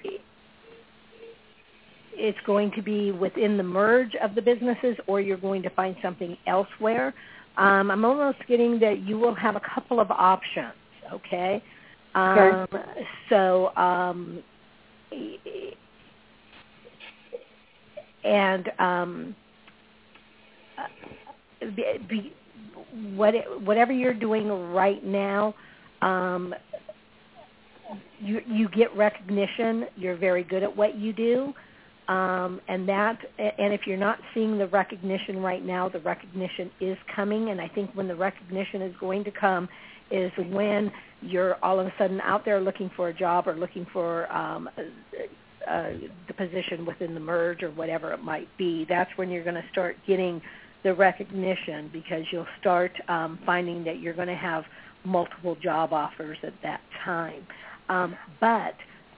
it's going to be within the merge of the businesses or you're going to find something elsewhere. I'm almost getting that you will have a couple of options, okay? So, whatever you're doing right now, you get recognition. You're very good at what you do. And if you're not seeing the recognition right now, the recognition is coming. And I think when the recognition is going to come is when you're all of a sudden out there looking for a job or looking for the position within the merge or whatever it might be. That's when you're going to start getting the recognition, because you'll start finding that you're going to have multiple job offers at that time. But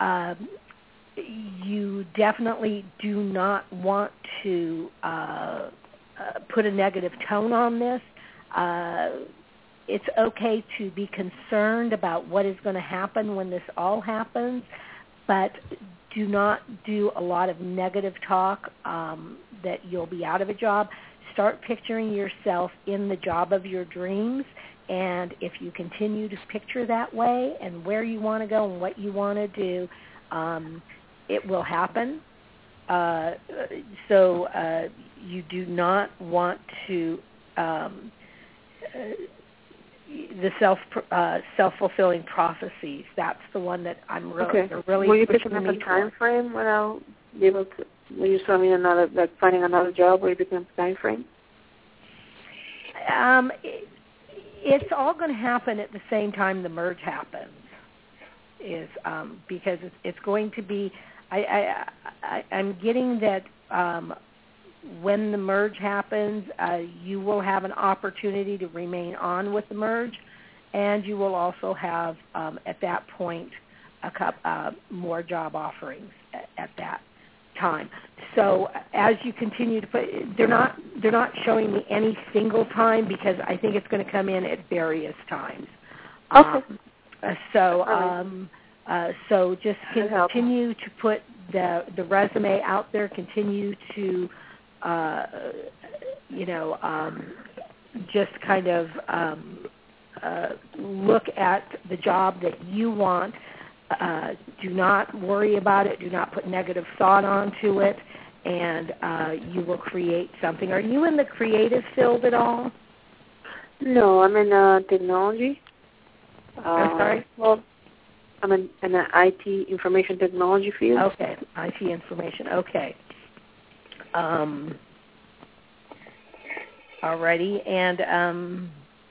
you definitely do not want to put a negative tone on this. It's okay to be concerned about what is going to happen when this all happens, but do not do a lot of negative talk that you'll be out of a job. Start picturing yourself in the job of your dreams, and if you continue to picture that way and where you want to go and what you want to do, it will happen. So you do not want to the self-fulfilling prophecies. That's the one that I'm really Will you pick up a time frame when I'll be able to? Will you show me another, like finding another job? Will you pick up a time frame? It's all going to happen at the same time the merge happens. Is because it's going to be. I'm getting that when the merge happens, you will have an opportunity to remain on with the merge, and you will also have at that point more job offerings at that time. So as you continue to put, they're not showing me any single time, because I think it's going to come in at various times. So just continue to put the resume out there. Continue to, just kind of look at the job that you want. Do not worry about it. Do not put negative thought onto it, and you will create something. Are you in the creative field at all? No, I'm in technology. I'm sorry? Well, I'm in the IT information technology field. Okay, IT information. Okay. Alrighty, and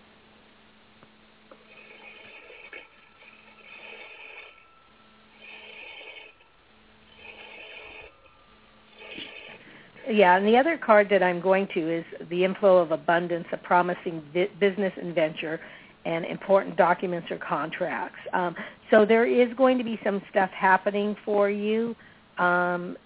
and the other card that I'm going to is the inflow of abundance, a promising business and venture, and important documents or contracts. So there is going to be some stuff happening for you, and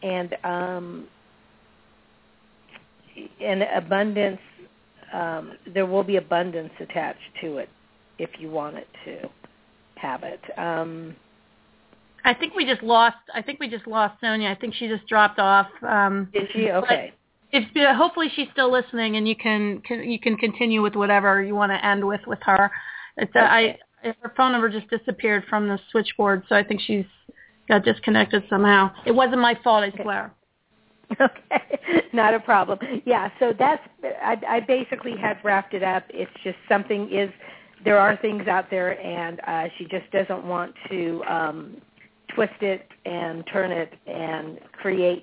abundance. There will be abundance attached to it if you want it to have it. I think we just lost Sonia. I think she just dropped off. Did she? Okay. Hopefully she's still listening, and you can continue with whatever you want to end with her. Okay. Her phone number just disappeared from the switchboard, so I think she's got disconnected somehow. It wasn't my fault, I swear. Okay, not a problem. Yeah, so I basically had wrapped it up. It's just there are things out there, and she just doesn't want to twist it and turn it and create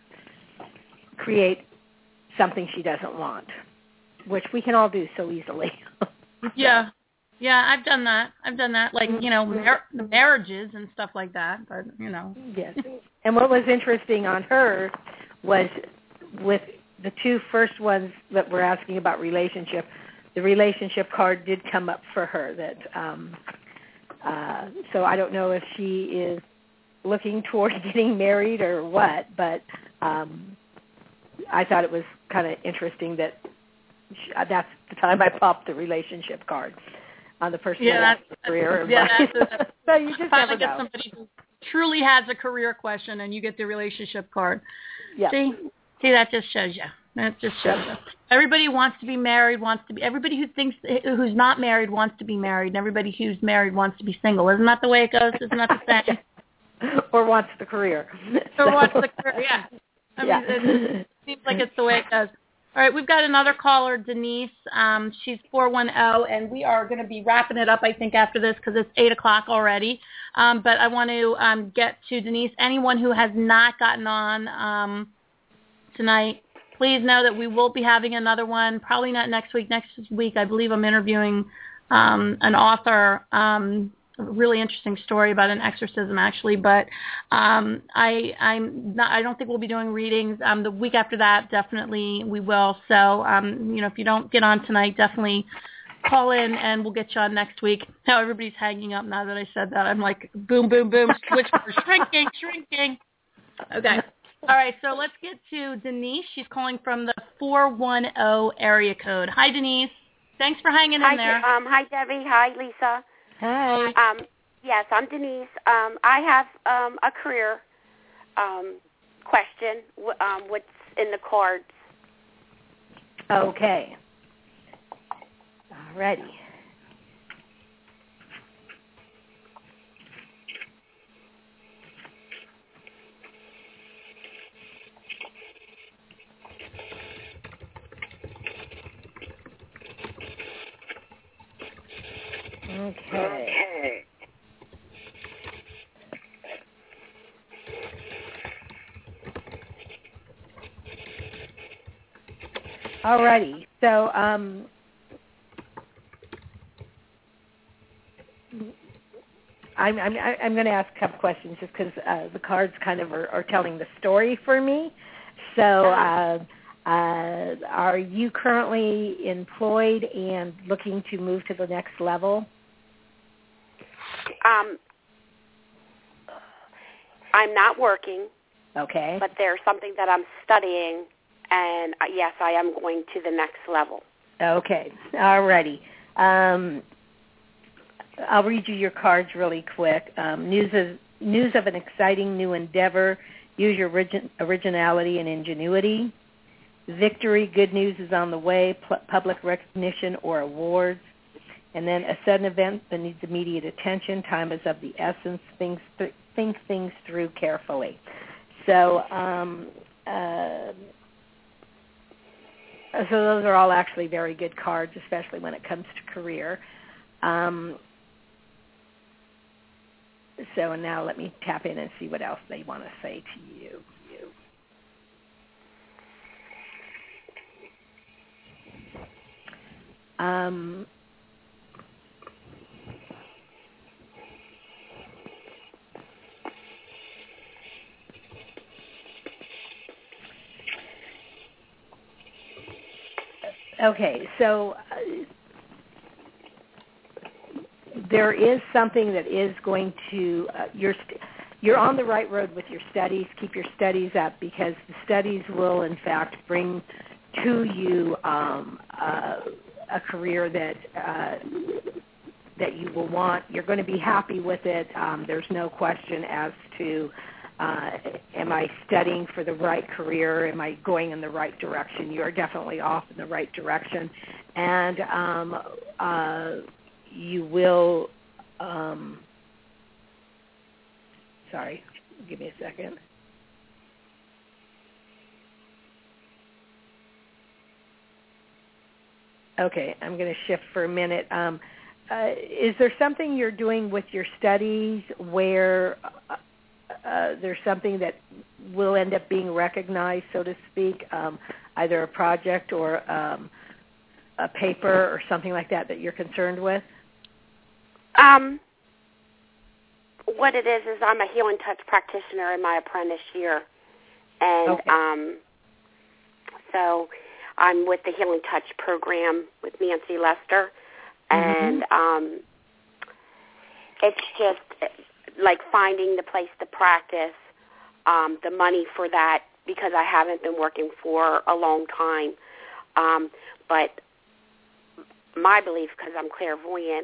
something she doesn't want, which we can all do so easily. Yeah, I've done that. Like, the marriages and stuff like that, but, Yes. And what was interesting on her was with the two first ones that we're asking about relationship, the relationship card did come up for her. That so I don't know if she is looking toward getting married or what, but I thought it was kind of interesting that that's the time I popped the relationship card on the person career. So you just finally never get know. Somebody who truly has a career question, and you get the relationship card. Yeah. See, that just shows you. Everybody wants to be married. Everybody who's not married wants to be married, and everybody who's married wants to be single. Isn't that the way it goes? Isn't that the same? Or wants the career. Or wants the career. Yeah. I mean, it seems like it's the way it goes. All right, we've got another caller, Denise. She's 410, and we are going to be wrapping it up, I think, after this because it's 8 o'clock already. But I want to get to Denise. Anyone who has not gotten on tonight, please know that we will be having another one, probably not next week. Next week, I believe I'm interviewing an author, a really interesting story about an exorcism, actually. But I don't think we'll be doing readings. The week after that, definitely we will. So, if you don't get on tonight, definitely call in and we'll get you on next week. Now everybody's hanging up now that I said that. I'm like, boom, boom, boom, switchboard, shrinking. Okay. All right, so let's get to Denise. She's calling from the 410 area code. Hi, Denise. Thanks for hanging in there. Hi, Debbie. Hi, Lisa. Hi. Yes, I'm Denise. I have a career question. What's in the cards? Okay. All righty. Okay. Alrighty. So, I'm going to ask a couple questions just because the cards kind of are telling the story for me. So, are you currently employed and looking to move to the next level? I'm not working. Okay. But there's something that I'm studying, and yes, I am going to the next level. Okay. All righty. I'll read you your cards really quick. News of an exciting new endeavor. Use your originality and ingenuity. Victory, good news is on the way. Public recognition or awards. And then a sudden event that needs immediate attention. Time is of the essence. Think things through carefully. So, so those are all actually very good cards, especially when it comes to career. So now let me tap in and see what else they want to say to you. Okay, so there is something that is going to you're on the right road with your studies. Keep your studies up, because the studies will, in fact, bring to you a career that you will want. You're going to be happy with it. There's no question as to am I studying for the right career? Am I going in the right direction? You are definitely off in the right direction, and you will. Sorry, give me a second. Okay, I'm going to shift for a minute. Is there something you're doing with your studies where there's something that will end up being recognized, so to speak, either a project or a paper or something like that you're concerned with? What it is I'm a Healing Touch practitioner in my apprentice year. And so I'm with the Healing Touch program with Nancy Lester. And it's just like finding the place to practice, the money for that, because I haven't been working for a long time. But my belief, because I'm clairvoyant,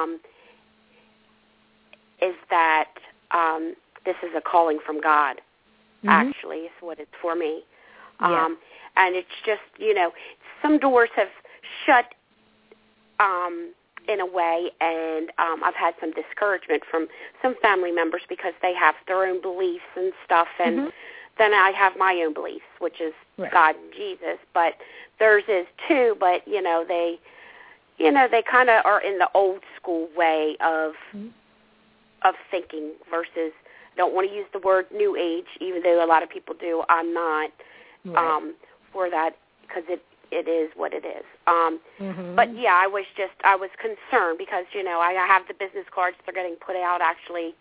is that this is a calling from God, actually, is what it's for me. And it's just, some doors have shut in a way, and I've had some discouragement from some family members because they have their own beliefs and stuff, and then I have my own beliefs, which is God and Jesus, but theirs is too, but, they kind of are in the old school way of thinking versus, don't want to use the word New Age, even though a lot of people do. I'm not for that, because it is what it is. But, yeah, I was concerned because, I have the business cards. They're getting put out, actually.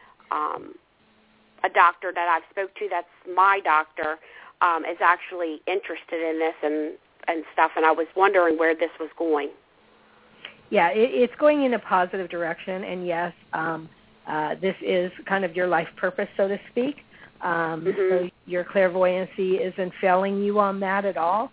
A doctor that I've spoke to, that's my doctor, is actually interested in this and stuff, and I was wondering where this was going. Yeah, it's going in a positive direction, and yes, this is kind of your life purpose, so to speak. So your clairvoyancy isn't failing you on that at all.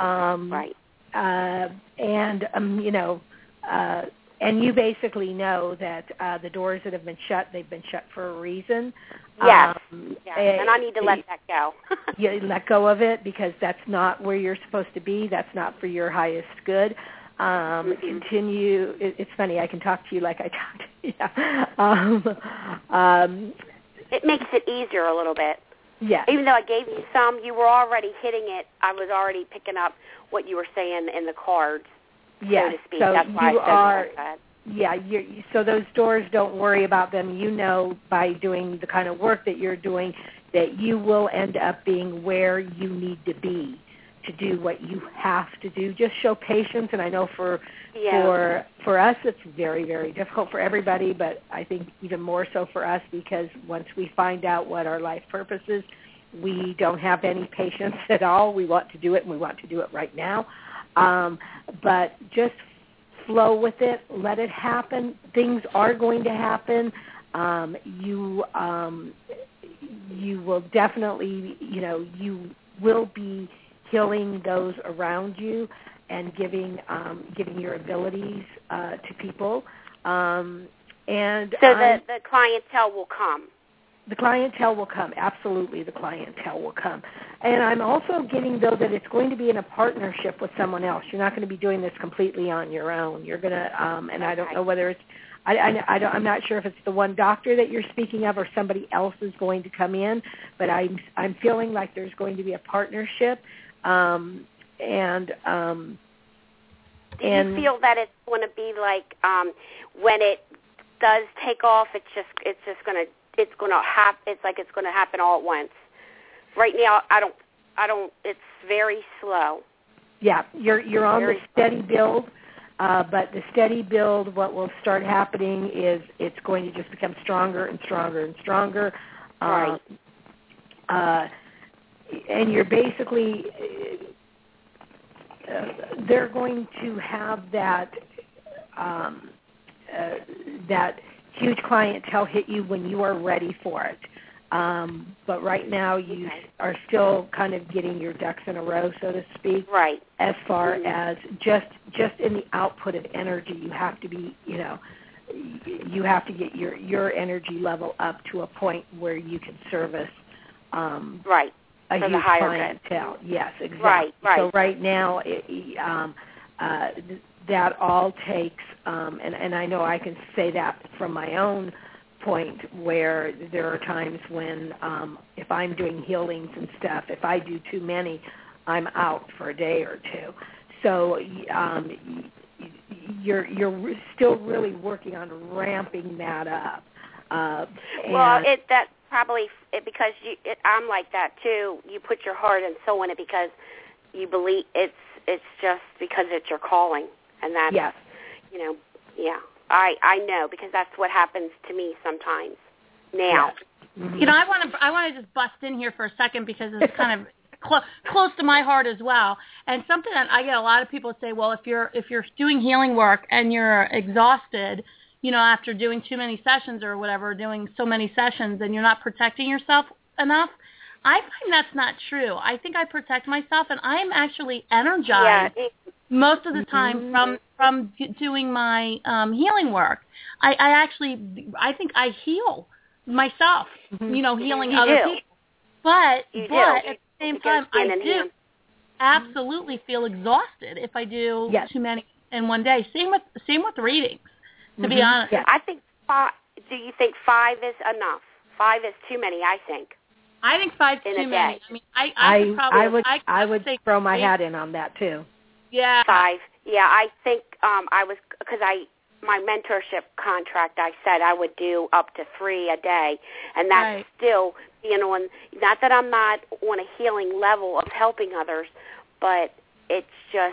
And you basically know that the doors that have been shut, they've been shut for a reason. Yes, and I need to let that go. You let go of it, because that's not where you're supposed to be. That's not for your highest good. Continue. It's funny, I can talk to you like I talk to you. It makes it easier a little bit. Yeah. Even though I gave you some, you were already hitting it. I was already picking up what you were saying in the cards, so to speak. So that's why you I said are. Like that. Yeah. So those doors, don't worry about them. By doing the kind of work that you're doing, that you will end up being where you need to be to do what you have to do. Just show patience, and I know for us it's very, very difficult for everybody, but I think even more so for us, because once we find out what our life purpose is, we don't have any patience at all. We want to do it, and we want to do it right now. But just flow with it. Let it happen. Things are going to happen. You will definitely, you will be healing those around you and giving your abilities to people. And so the clientele will come. The clientele will come. Absolutely, the clientele will come. And I'm also getting, though, that it's going to be in a partnership with someone else. You're not going to be doing this completely on your own. You're going to, and I don't know whether it's, I'm not sure if it's the one doctor that you're speaking of or somebody else is going to come in, but I'm feeling like there's going to be a partnership. Do you feel that it's going to be like when it does take off, it's going to happen all at once? Right now, I don't. It's very slow. Yeah, you're on the steady build, but the steady build, what will start happening is it's going to just become stronger and stronger and stronger. Right. And you're basically, they're going to have that that huge clientele hit you when you are ready for it. But right now you are still kind of getting your ducks in a row, so to speak. Right. As far as just in the output of energy, you have to be, you have to get your energy level up to a point where you can service right. a For huge the clientele. Yes, exactly. Right. So right now, that all takes, and I know I can say that from my own point, where there are times when if I'm doing healings and stuff, if I do too many, I'm out for a day or two. So you're still really working on ramping that up. Well, that's probably because I'm like that too. You put your heart and soul in it because you believe it's just because it's your calling, and that's yeah. I know, because that's what happens to me sometimes now. Yes. Mm-hmm. I want to just bust in here for a second, because it's kind of close to my heart as well. And something that I get a lot of people say, well, if you're doing healing work and you're exhausted, after doing too many sessions or whatever, doing so many sessions, and you're not protecting yourself enough, I find that's not true. I think I protect myself, and I'm actually energized most of the time from doing my healing work. I think I heal myself, healing other people. But at the same time, I do absolutely feel exhausted if I do too many in one day. Same with readings, to be honest. Yeah. I think do you think 5 is enough? 5 is too many, I think. I think 5's too many. I mean, I would throw my hat in on that too. Yeah. 5. Yeah, I think because my mentorship contract, I said I would do up to 3 a day, and that's still, not that I'm not on a healing level of helping others, but we're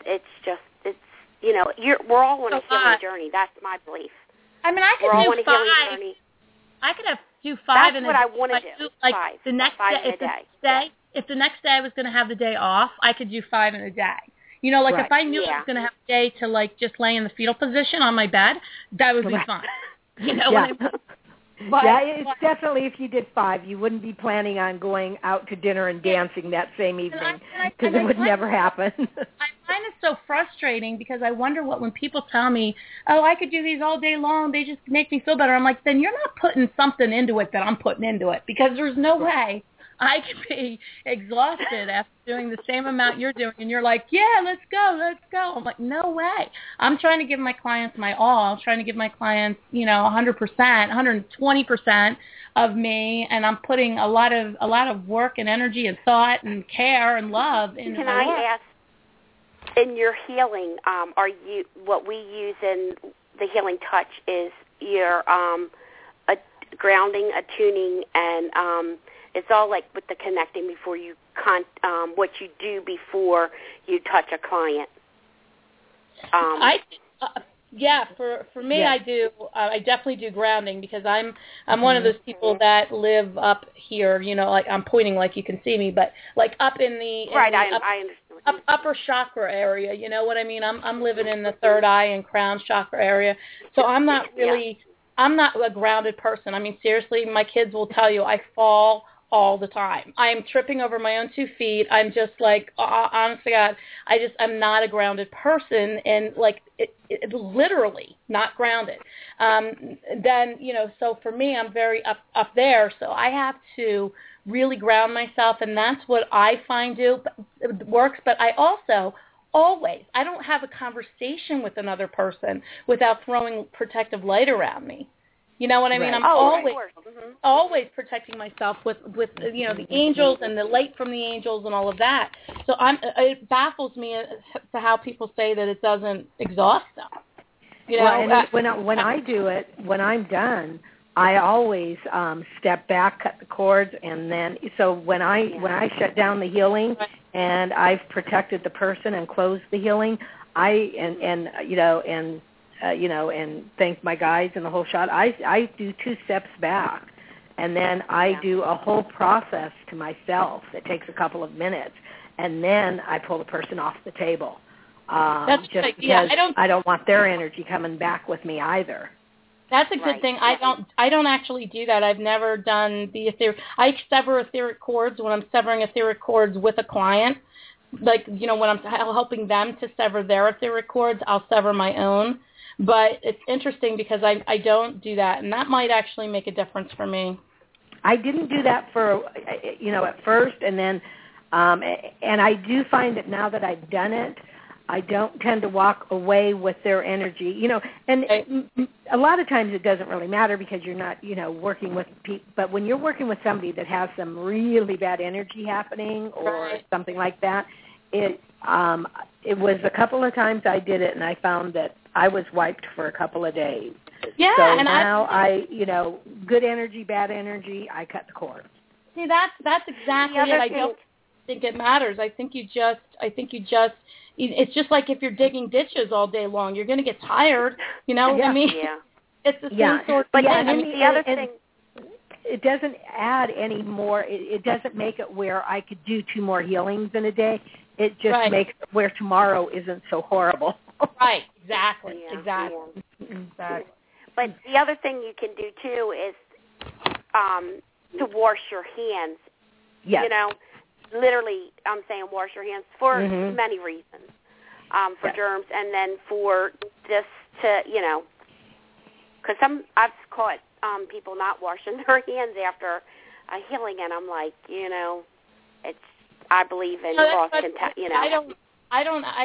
all on a healing journey. That's my belief. I mean, I could do 5. I could do 5. That's what I want to do. Like 5. The next 5 day, if the next day I was going to have the day off, I could do 5 in a day. If I knew I was going to have a day to just lay in the fetal position on my bed, that would be fine. What I mean? But, it's definitely, if you did 5, you wouldn't be planning on going out to dinner and dancing that same evening, because it would never happen. I find it so frustrating, because I wonder when people tell me, oh, I could do these all day long, they just make me feel better. I'm like, then you're not putting something into it that I'm putting into it, because there's no way I could be exhausted after doing the same amount you're doing, and you're like, yeah, let's go. I'm like, no way. I'm trying to give my clients my all. I'm trying to give my clients, 100%, 120% of me, and I'm putting a lot of work and energy and thought and care and love into my work. Can I ask, in your healing, what we use in the Healing Touch is your grounding, attuning, and it's all like with the connecting before you what you do before you touch a client. For me, I do. I definitely do grounding, because I'm one of those people that live up here. Like I'm pointing like you can see me, but like up in the I understand. Upper chakra area. You know what I mean? I'm living in the third eye and crown chakra area, so I'm not really. I'm not a grounded person. I mean, seriously, my kids will tell you I fall all the time. I am tripping over my own 2 feet. I'm just like, honest to God, I'm not a grounded person, and like it literally not grounded. So for me, I'm very up there. So I have to really ground myself, and that's what I find works. But I also I don't have a conversation with another person without throwing protective light around me. You know what I mean? I'm always protecting myself with the angels and the light from the angels and all of that. So it baffles me as to how people say that it doesn't exhaust them. When I do it, when I'm done, I always step back, cut the cords, and then when I shut down the healing and I've protected the person and closed the healing, and thank my guides and the whole shot, I do 2 steps back, and then I do a whole process to myself. It takes a couple of minutes, and then I pull the person off the table. Because I don't want their energy coming back with me either. That's a good thing. I don't actually do that. I've never done the etheric. I sever etheric cords when I'm severing etheric cords with a client. Like, when I'm helping them to sever their etheric cords, I'll sever my own. But it's interesting because I don't do that, and that might actually make a difference for me. I didn't do that at first, and then, and I do find that now that I've done it, I don't tend to walk away with their energy, and a lot of times it doesn't really matter because you're not, working with people. But when you're working with somebody that has some really bad energy happening or something like that, it was a couple of times I did it, and I found that I was wiped for a couple of days. Yeah, so and now I good energy, bad energy, I cut the cord. See, that's exactly it. I don't think it matters. I think you just, it's just like if you're digging ditches all day long, you're going to get tired. You know what I mean? Yeah. It's the same sort of thing. The other thing. It doesn't add any more. It doesn't make it where I could do 2 more healings in a day. It just makes it where tomorrow isn't so horrible. Right. Exactly. Yeah. Exactly. But the other thing you can do too is to wash your hands. Yes. Literally, I'm saying wash your hands for many reasons. For germs, and then for just to, because I've caught people not washing their hands after a healing, and I'm like, I believe in cross contact. I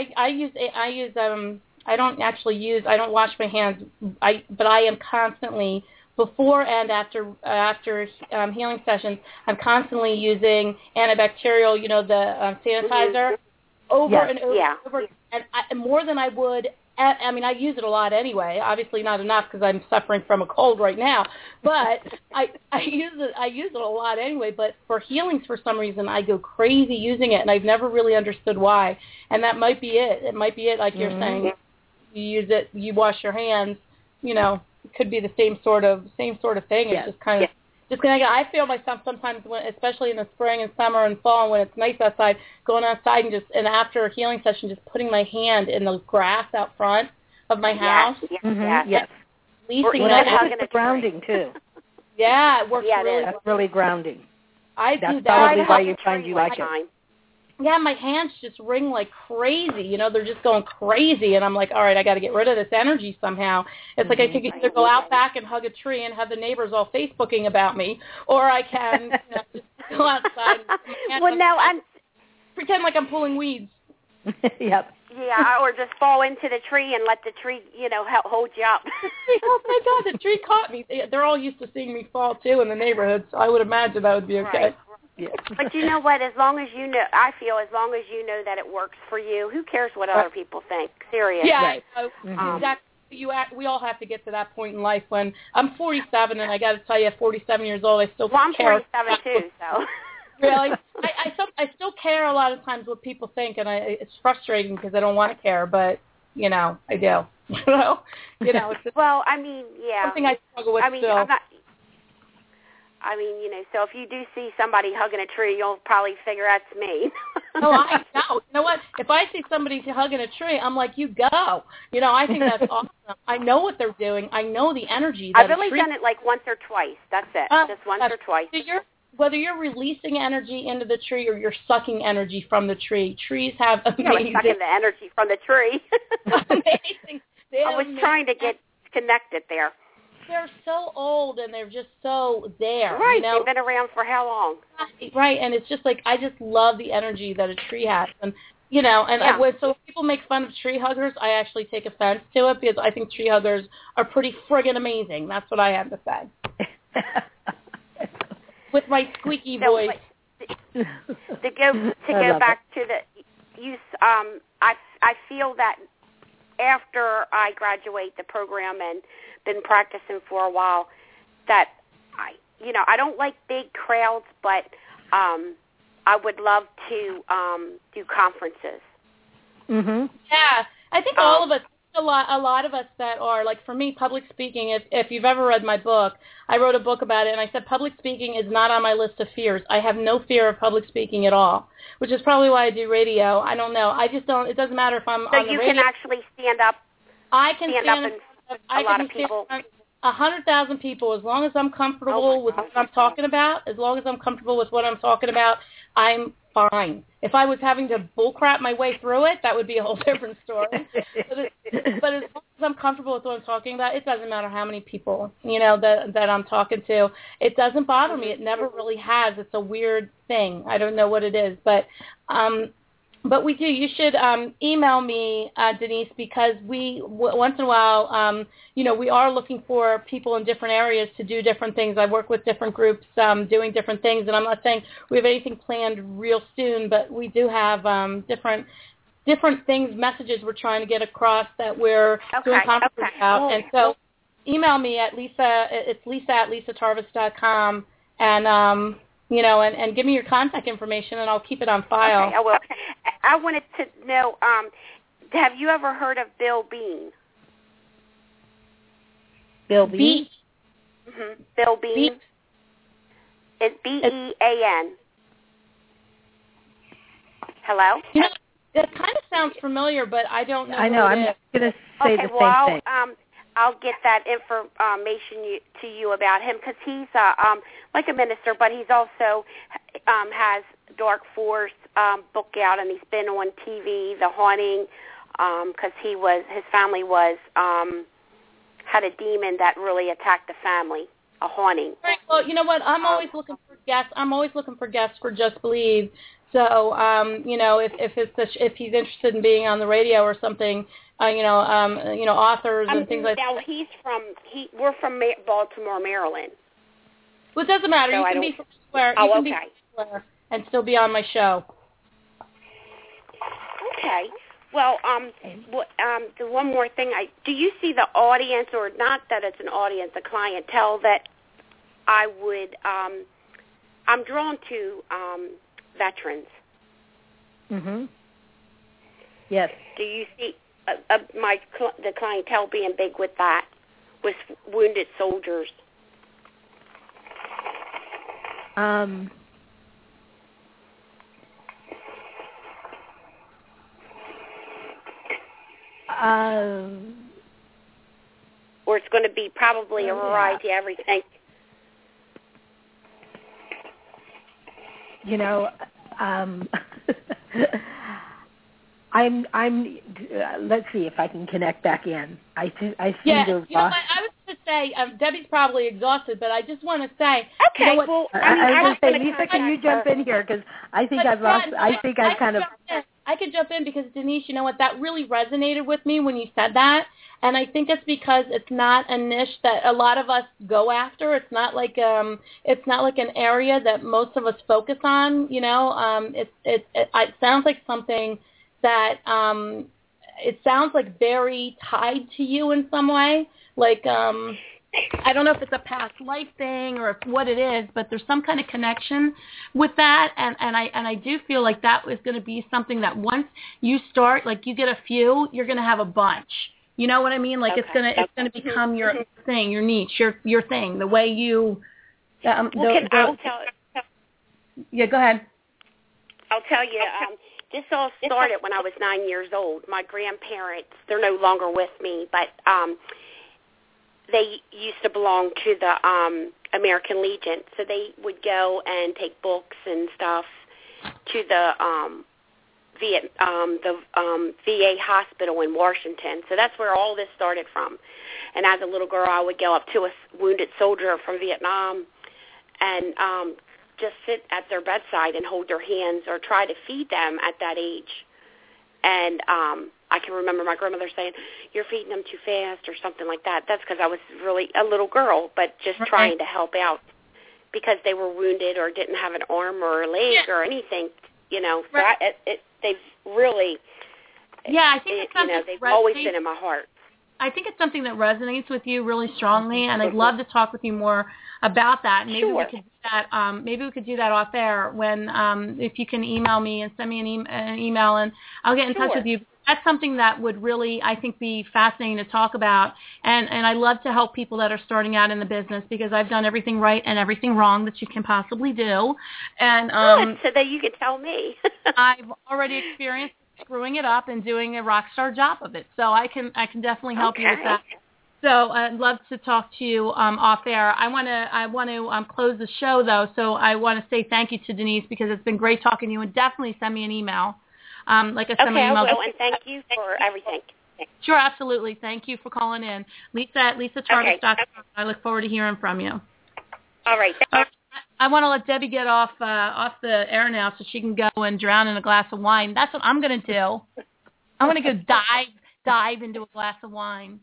don't wash my hands. But I am constantly, before and after healing sessions, I'm constantly using antibacterial, the sanitizer, over and over, and more than I would. I mean, I use it a lot anyway. Obviously, not enough because I'm suffering from a cold right now. But I use it a lot anyway. But for healings, for some reason, I go crazy using it, and I've never really understood why. And that might be it. It might be it, like you're saying. You use it, you wash your hands. It could be the same sort of thing. It's just kind of. I feel myself sometimes, especially in the spring and summer and fall when it's nice outside, going outside and after a healing session, just putting my hand in the grass out front of my house. Yes. Leasing it's grounding too. Yeah, it works really. That's really grounding. I do that. That's probably why you find you like it. Yeah, my hands just ring like crazy. They're just going crazy, and I'm like, all right, I got to get rid of this energy somehow. It's like I could either go out back and hug a tree and have the neighbors all Facebooking about me, or I can just go outside and pretend like I'm pulling weeds. Yep. Yeah, or just fall into the tree and let the tree, hold you up. Oh my God, the tree caught me. They're all used to seeing me fall too in the neighborhood, so I would imagine that would be okay. Right. Yeah. But you know what? As long as you know that it works for you, who cares what other people think? Seriously. Yeah, exactly. We all have to get to that point in life when I'm 47, and I got to tell you, at 47 years old, I still care. I'm 47 too, so. Really? I still care a lot of times what people think, and it's frustrating because I don't want to care, but I do. It's well, I mean, yeah. Something I struggle with still. So if you do see somebody hugging a tree, you'll probably figure that's me. No, I know. You know what? If I see somebody hugging a tree, I'm like, you go. I think that's awesome. I know what they're doing. I know the energy. I've only done it like once or twice. That's it. Just once or twice. Whether you're releasing energy into the tree or you're sucking energy from the tree, trees have amazing. Sucking the energy from the tree. Amazing. I was trying to get connected there. They're so old and they're just so there. Right, they've been around for how long? Right, and it's just like I just love the energy that a tree has, and so if people make fun of tree huggers, I actually take offense to it because I think tree huggers are pretty friggin' amazing. That's what I have to say. With my squeaky voice. To go back to the use, I feel that after I graduate the program and been practicing for a while, that I don't like big crowds, but I would love to do conferences. Yeah, I think all of us, a lot of us that are, like for me, public speaking, if you've ever read my book, I wrote a book about it, and I said public speaking is not on my list of fears. I have no fear of public speaking at all, which is probably why I do radio. I don't know. I just don't, it doesn't matter if I'm on the radio. So you can actually stand up. I can stand up in a lot of people. 100,000 people. As long as I'm comfortable with what I'm talking about, I'm fine. If I was having to bullcrap my way through it, that would be a whole different story. But as long as I'm comfortable with what I'm talking about, it doesn't matter how many people, that I'm talking to. It doesn't bother me. It never really has. It's a weird thing. I don't know what it is, but we do. You should email me, Denise, because once in a while, we are looking for people in different areas to do different things. I work with different groups doing different things, and I'm not saying we have anything planned real soon, but we do have different things, messages we're trying to get across that we're doing conferences about. And so email me at Lisa. It's lisa@lisatarvis.com, and and give me your contact information, and I'll keep it on file. Okay, I will. I wanted to know, have you ever heard of Bill Bean? Bill Bean? Mm-hmm. Bill Bean. It's B-E-A-N. Hello? It kind of sounds familiar, but I don't know. I know. I'm going to say the same thing. I'll get that information to you about him, because he's like a minister, but he's also has Dark Force book out, and he's been on TV, The Haunting, because his family had a demon that really attacked the family, a haunting. Right. Well, you know what? I'm always looking for guests. For Just Believe. So, if he's interested in being on the radio or something, authors and things like that. Now we're from Baltimore, Maryland. Well, it doesn't matter. So you can be from anywhere. You can be from anywhere and still be on my show. Okay. Well, the one more thing, do you see the audience, or not that it's an audience, the clientele that I would, I'm drawn to veterans. Mm-hmm. Yes. Do you see the clientele being big with that, with wounded soldiers? Or it's going to be probably a variety of everything. I'm. Let's see if I can connect back in. I seem to. You know what? I was going to say, Debbie's probably exhausted, but I just want to say. Okay. Well, I was going to say, Lisa, can you jump in here, because I think I've lost. I think I've kind of. I could jump in because, Denise, you know what? That really resonated with me when you said that. And I think it's because it's not a niche that a lot of us go after. It's not like an area that most of us focus on. It sounds like something that it sounds like very tied to you in some way. Like I don't know if it's a past life thing or what it is, but there's some kind of connection with that, and I do feel like that is going to be something that once you start, like you get a few, you're going to have a bunch. You know what I mean? Like it's gonna become your thing, your niche, your thing. The way you. I'll tell. Yeah, go ahead. I'll tell you. This all started when I was 9 years old. My grandparents, they're no longer with me, but they used to belong to the American Legion. So they would go and take books and stuff to the VA hospital in Washington. So that's where all this started from. And as a little girl, I would go up to a wounded soldier from Vietnam and just sit at their bedside and hold their hands or try to feed them at that age. And I can remember my grandmother saying, "You're feeding them too fast," or something like that. That's because I was really a little girl, but just trying to help out because they were wounded or didn't have an arm or a leg or anything, So they've really, I think they've always been in my heart. I think it's something that resonates with you really strongly, and I'd love to talk with you more about that. Maybe we could do that. Maybe we could do that off air when, if you can email me and send me an email, and I'll get in touch with you. That's something that would really, I think, be fascinating to talk about. And I love to help people that are starting out in the business because I've done everything right and everything wrong that you can possibly do. And so that you can tell me. I've already experienced screwing it up and doing a rock star job of it. So I can definitely help you with that. So I'd love to talk to you off air. I want to close the show, though, so I want to say thank you to Denise because it's been great talking to you, and definitely send me an email. Like I sent my email. Okay, I will, and thank you for everything. Sure, absolutely. Thank you for calling in. Lisa at LisaTarvis.com. I look forward to hearing from you. All right. I want to let Debbie get off the air now so she can go and drown in a glass of wine. That's what I'm going to do. I'm going to go dive into a glass of wine.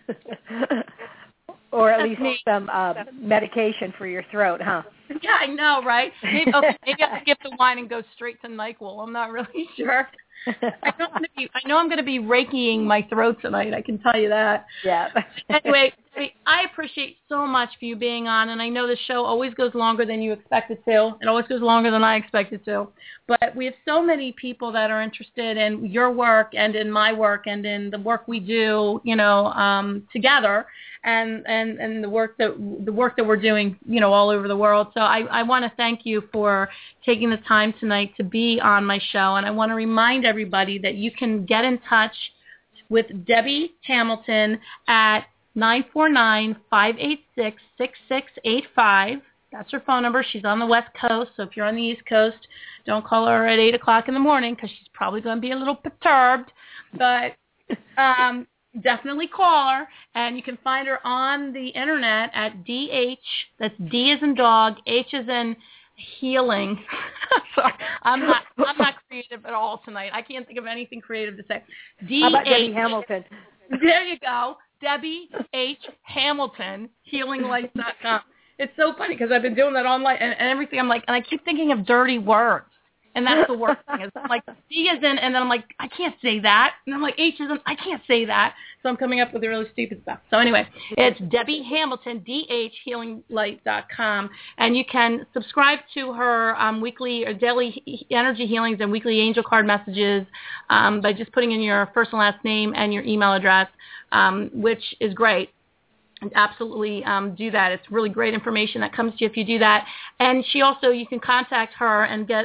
Or at least some medication for your throat, huh? Yeah, I know, right? Maybe I'll skip the wine and go straight to NyQuil. I'm not really sure. I know I'm going to be raking my throat tonight. I can tell you that. Yeah. Anyway, I appreciate so much for you being on, and I know the show always goes longer than you expect it to. It always goes longer than I expect it to. But we have so many people that are interested in your work and in my work and in the work we do, together, and the work that we're doing, all over the world. So I want to thank you for taking the time tonight to be on my show, and I want to remind everybody that you can get in touch with Debbie Hamilton at 949-586-6685. That's her phone number. She's on the West Coast, so if you're on the East Coast, don't call her at 8 o'clock in the morning because she's probably going to be a little perturbed. But definitely call her, and you can find her on the Internet at DH, that's D as in dog, H as in healing. Sorry, I'm not creative at all tonight. I can't think of anything creative to say. How about Debbie Hamilton? There you go. Debbie H. Hamilton, healinglight.com. It's so funny because I've been doing that online and everything. I'm like, and I keep thinking of dirty words. And that's the worst thing. Is I'm like, D is in, and then I'm like, I can't say that. And I'm like, H is in, I can't say that. So I'm coming up with the really stupid stuff. So anyway, it's Debbie Hamilton, DH, healinglight.com. And you can subscribe to her weekly or daily energy healings and weekly angel card messages by just putting in your first and last name and your email address, which is great. Absolutely do that. It's really great information that comes to you if you do that. And you can contact her and get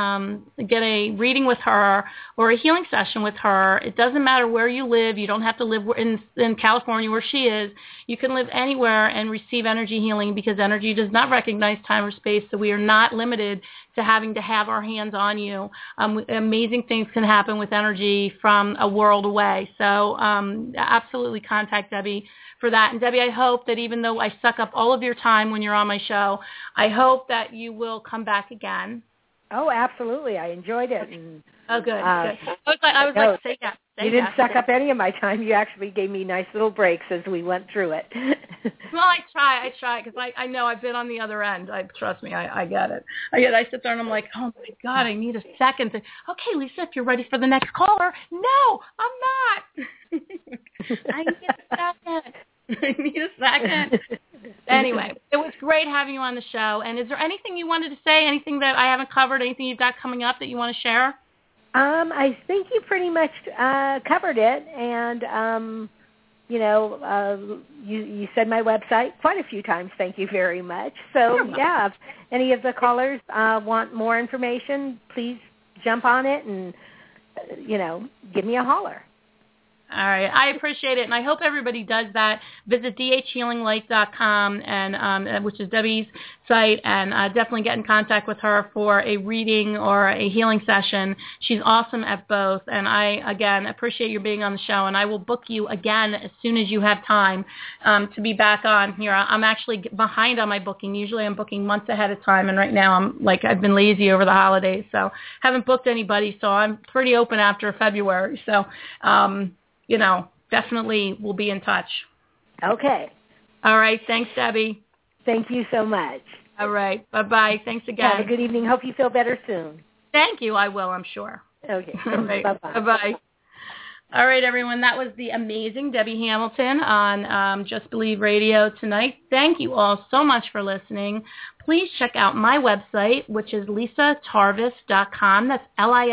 a reading with her or a healing session with her. It doesn't matter where you live. You don't have to live in California where she is. You can live anywhere and receive energy healing because energy does not recognize time or space, so we are not limited to having to have our hands on you. Amazing things can happen with energy from a world away. So absolutely contact Debbie for that. And Debbie, I hope that even though I suck up all of your time when you're on my show, I hope that you will come back again. Oh, absolutely. I enjoyed it. And, good. Good. I was like, say yes. You didn't suck up any of my time. You actually gave me nice little breaks as we went through it. Well, I try because I know I've been on the other end. Trust me, I get it. I sit there and I'm like, oh my God, I need a second. Okay, Lisa, if you're ready for the next caller. No, I'm not. I need a second. Anyway, it was great having you on the show. And is there anything you wanted to say, anything that I haven't covered, anything you've got coming up that you want to share? I think you pretty much covered it. And, you said my website quite a few times. Thank you very much. So, yeah, if any of the callers want more information, please jump on it and, give me a holler. All right. I appreciate it, and I hope everybody does that. Visit dhhealinglight.com, and which is Debbie's site, and definitely get in contact with her for a reading or a healing session. She's awesome at both, and I, again, appreciate you being on the show, and I will book you again as soon as you have time to be back on here. I'm actually behind on my booking. Usually I'm booking months ahead of time, and right now I've been lazy over the holidays, so haven't booked anybody, so I'm pretty open after February. So, definitely we'll be in touch. Okay. All right. Thanks, Debbie. Thank you so much. All right. Bye-bye. Thanks again. Have a good evening. Hope you feel better soon. Thank you. I will, I'm sure. Okay. All right. Bye-bye. Bye-bye. All right, everyone. That was the amazing Debbie Hamilton on Just Believe Radio tonight. Thank you all so much for listening. Please check out my website, which is lisatarvis.com. That's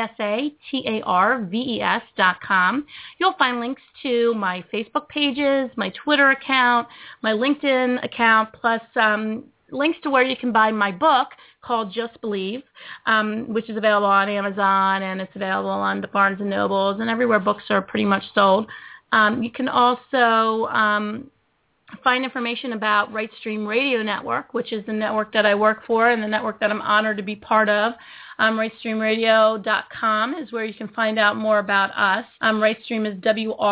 LISATARVES.com. You'll find links to my Facebook pages, my Twitter account, my LinkedIn account, plus links to where you can buy my book called Just Believe, which is available on Amazon, and it's available on the Barnes & Nobles and everywhere books are pretty much sold. You can also find information about Right Stream Radio Network, which is the network that I work for and the network that I'm honored to be part of. RightStreamRadio.com is where you can find out more about us. RightStream is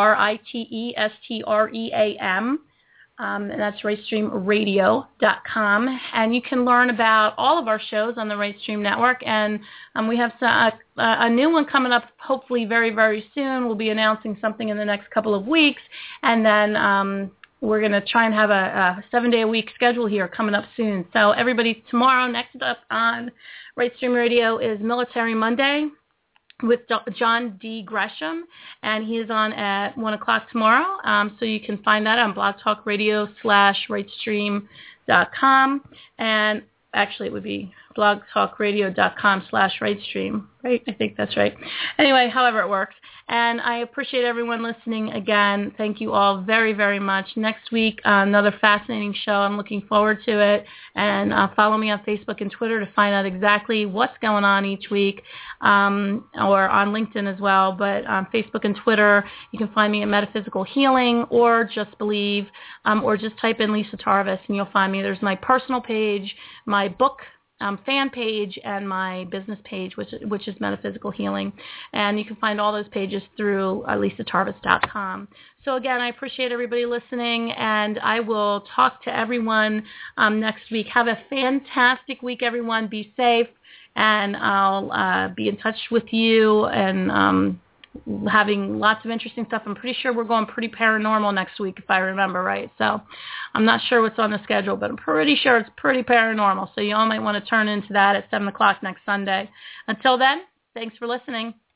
WRITESTREAM. And that's RightStreamRadio.com. And you can learn about all of our shows on the Right Stream Network. And we have a new one coming up hopefully very, very soon. We'll be announcing something in the next couple of weeks. And then we're going to try and have a 7-day-a-week schedule here coming up soon. So everybody, tomorrow, next up on Right Stream Radio is Military Monday with John D. Gresham, and he is on at 1 o'clock tomorrow. So you can find that on Blog Talk Radio /rightstream.com. And actually, it would be blogtalkradio.com/rightstream, right? I think that's right. Anyway, however it works. And I appreciate everyone listening again. Thank you all very, very much. Next week, another fascinating show. I'm looking forward to it. And follow me on Facebook and Twitter to find out exactly what's going on each week, or on LinkedIn as well. But on Facebook and Twitter, you can find me at Metaphysical Healing or Just Believe, or just type in Lisa Tarvis and you'll find me. There's my personal page, my book fan page, and my business page, which is Metaphysical Healing. And you can find all those pages through lisatarvis.com. So again, I appreciate everybody listening, and I will talk to everyone next week. Have a fantastic week, everyone. Be safe, and I'll be in touch with you and having lots of interesting stuff. I'm pretty sure we're going pretty paranormal next week, if I remember right. So I'm not sure what's on the schedule, but I'm pretty sure it's pretty paranormal. So you all might want to turn into that at 7 o'clock next Sunday. Until then, thanks for listening.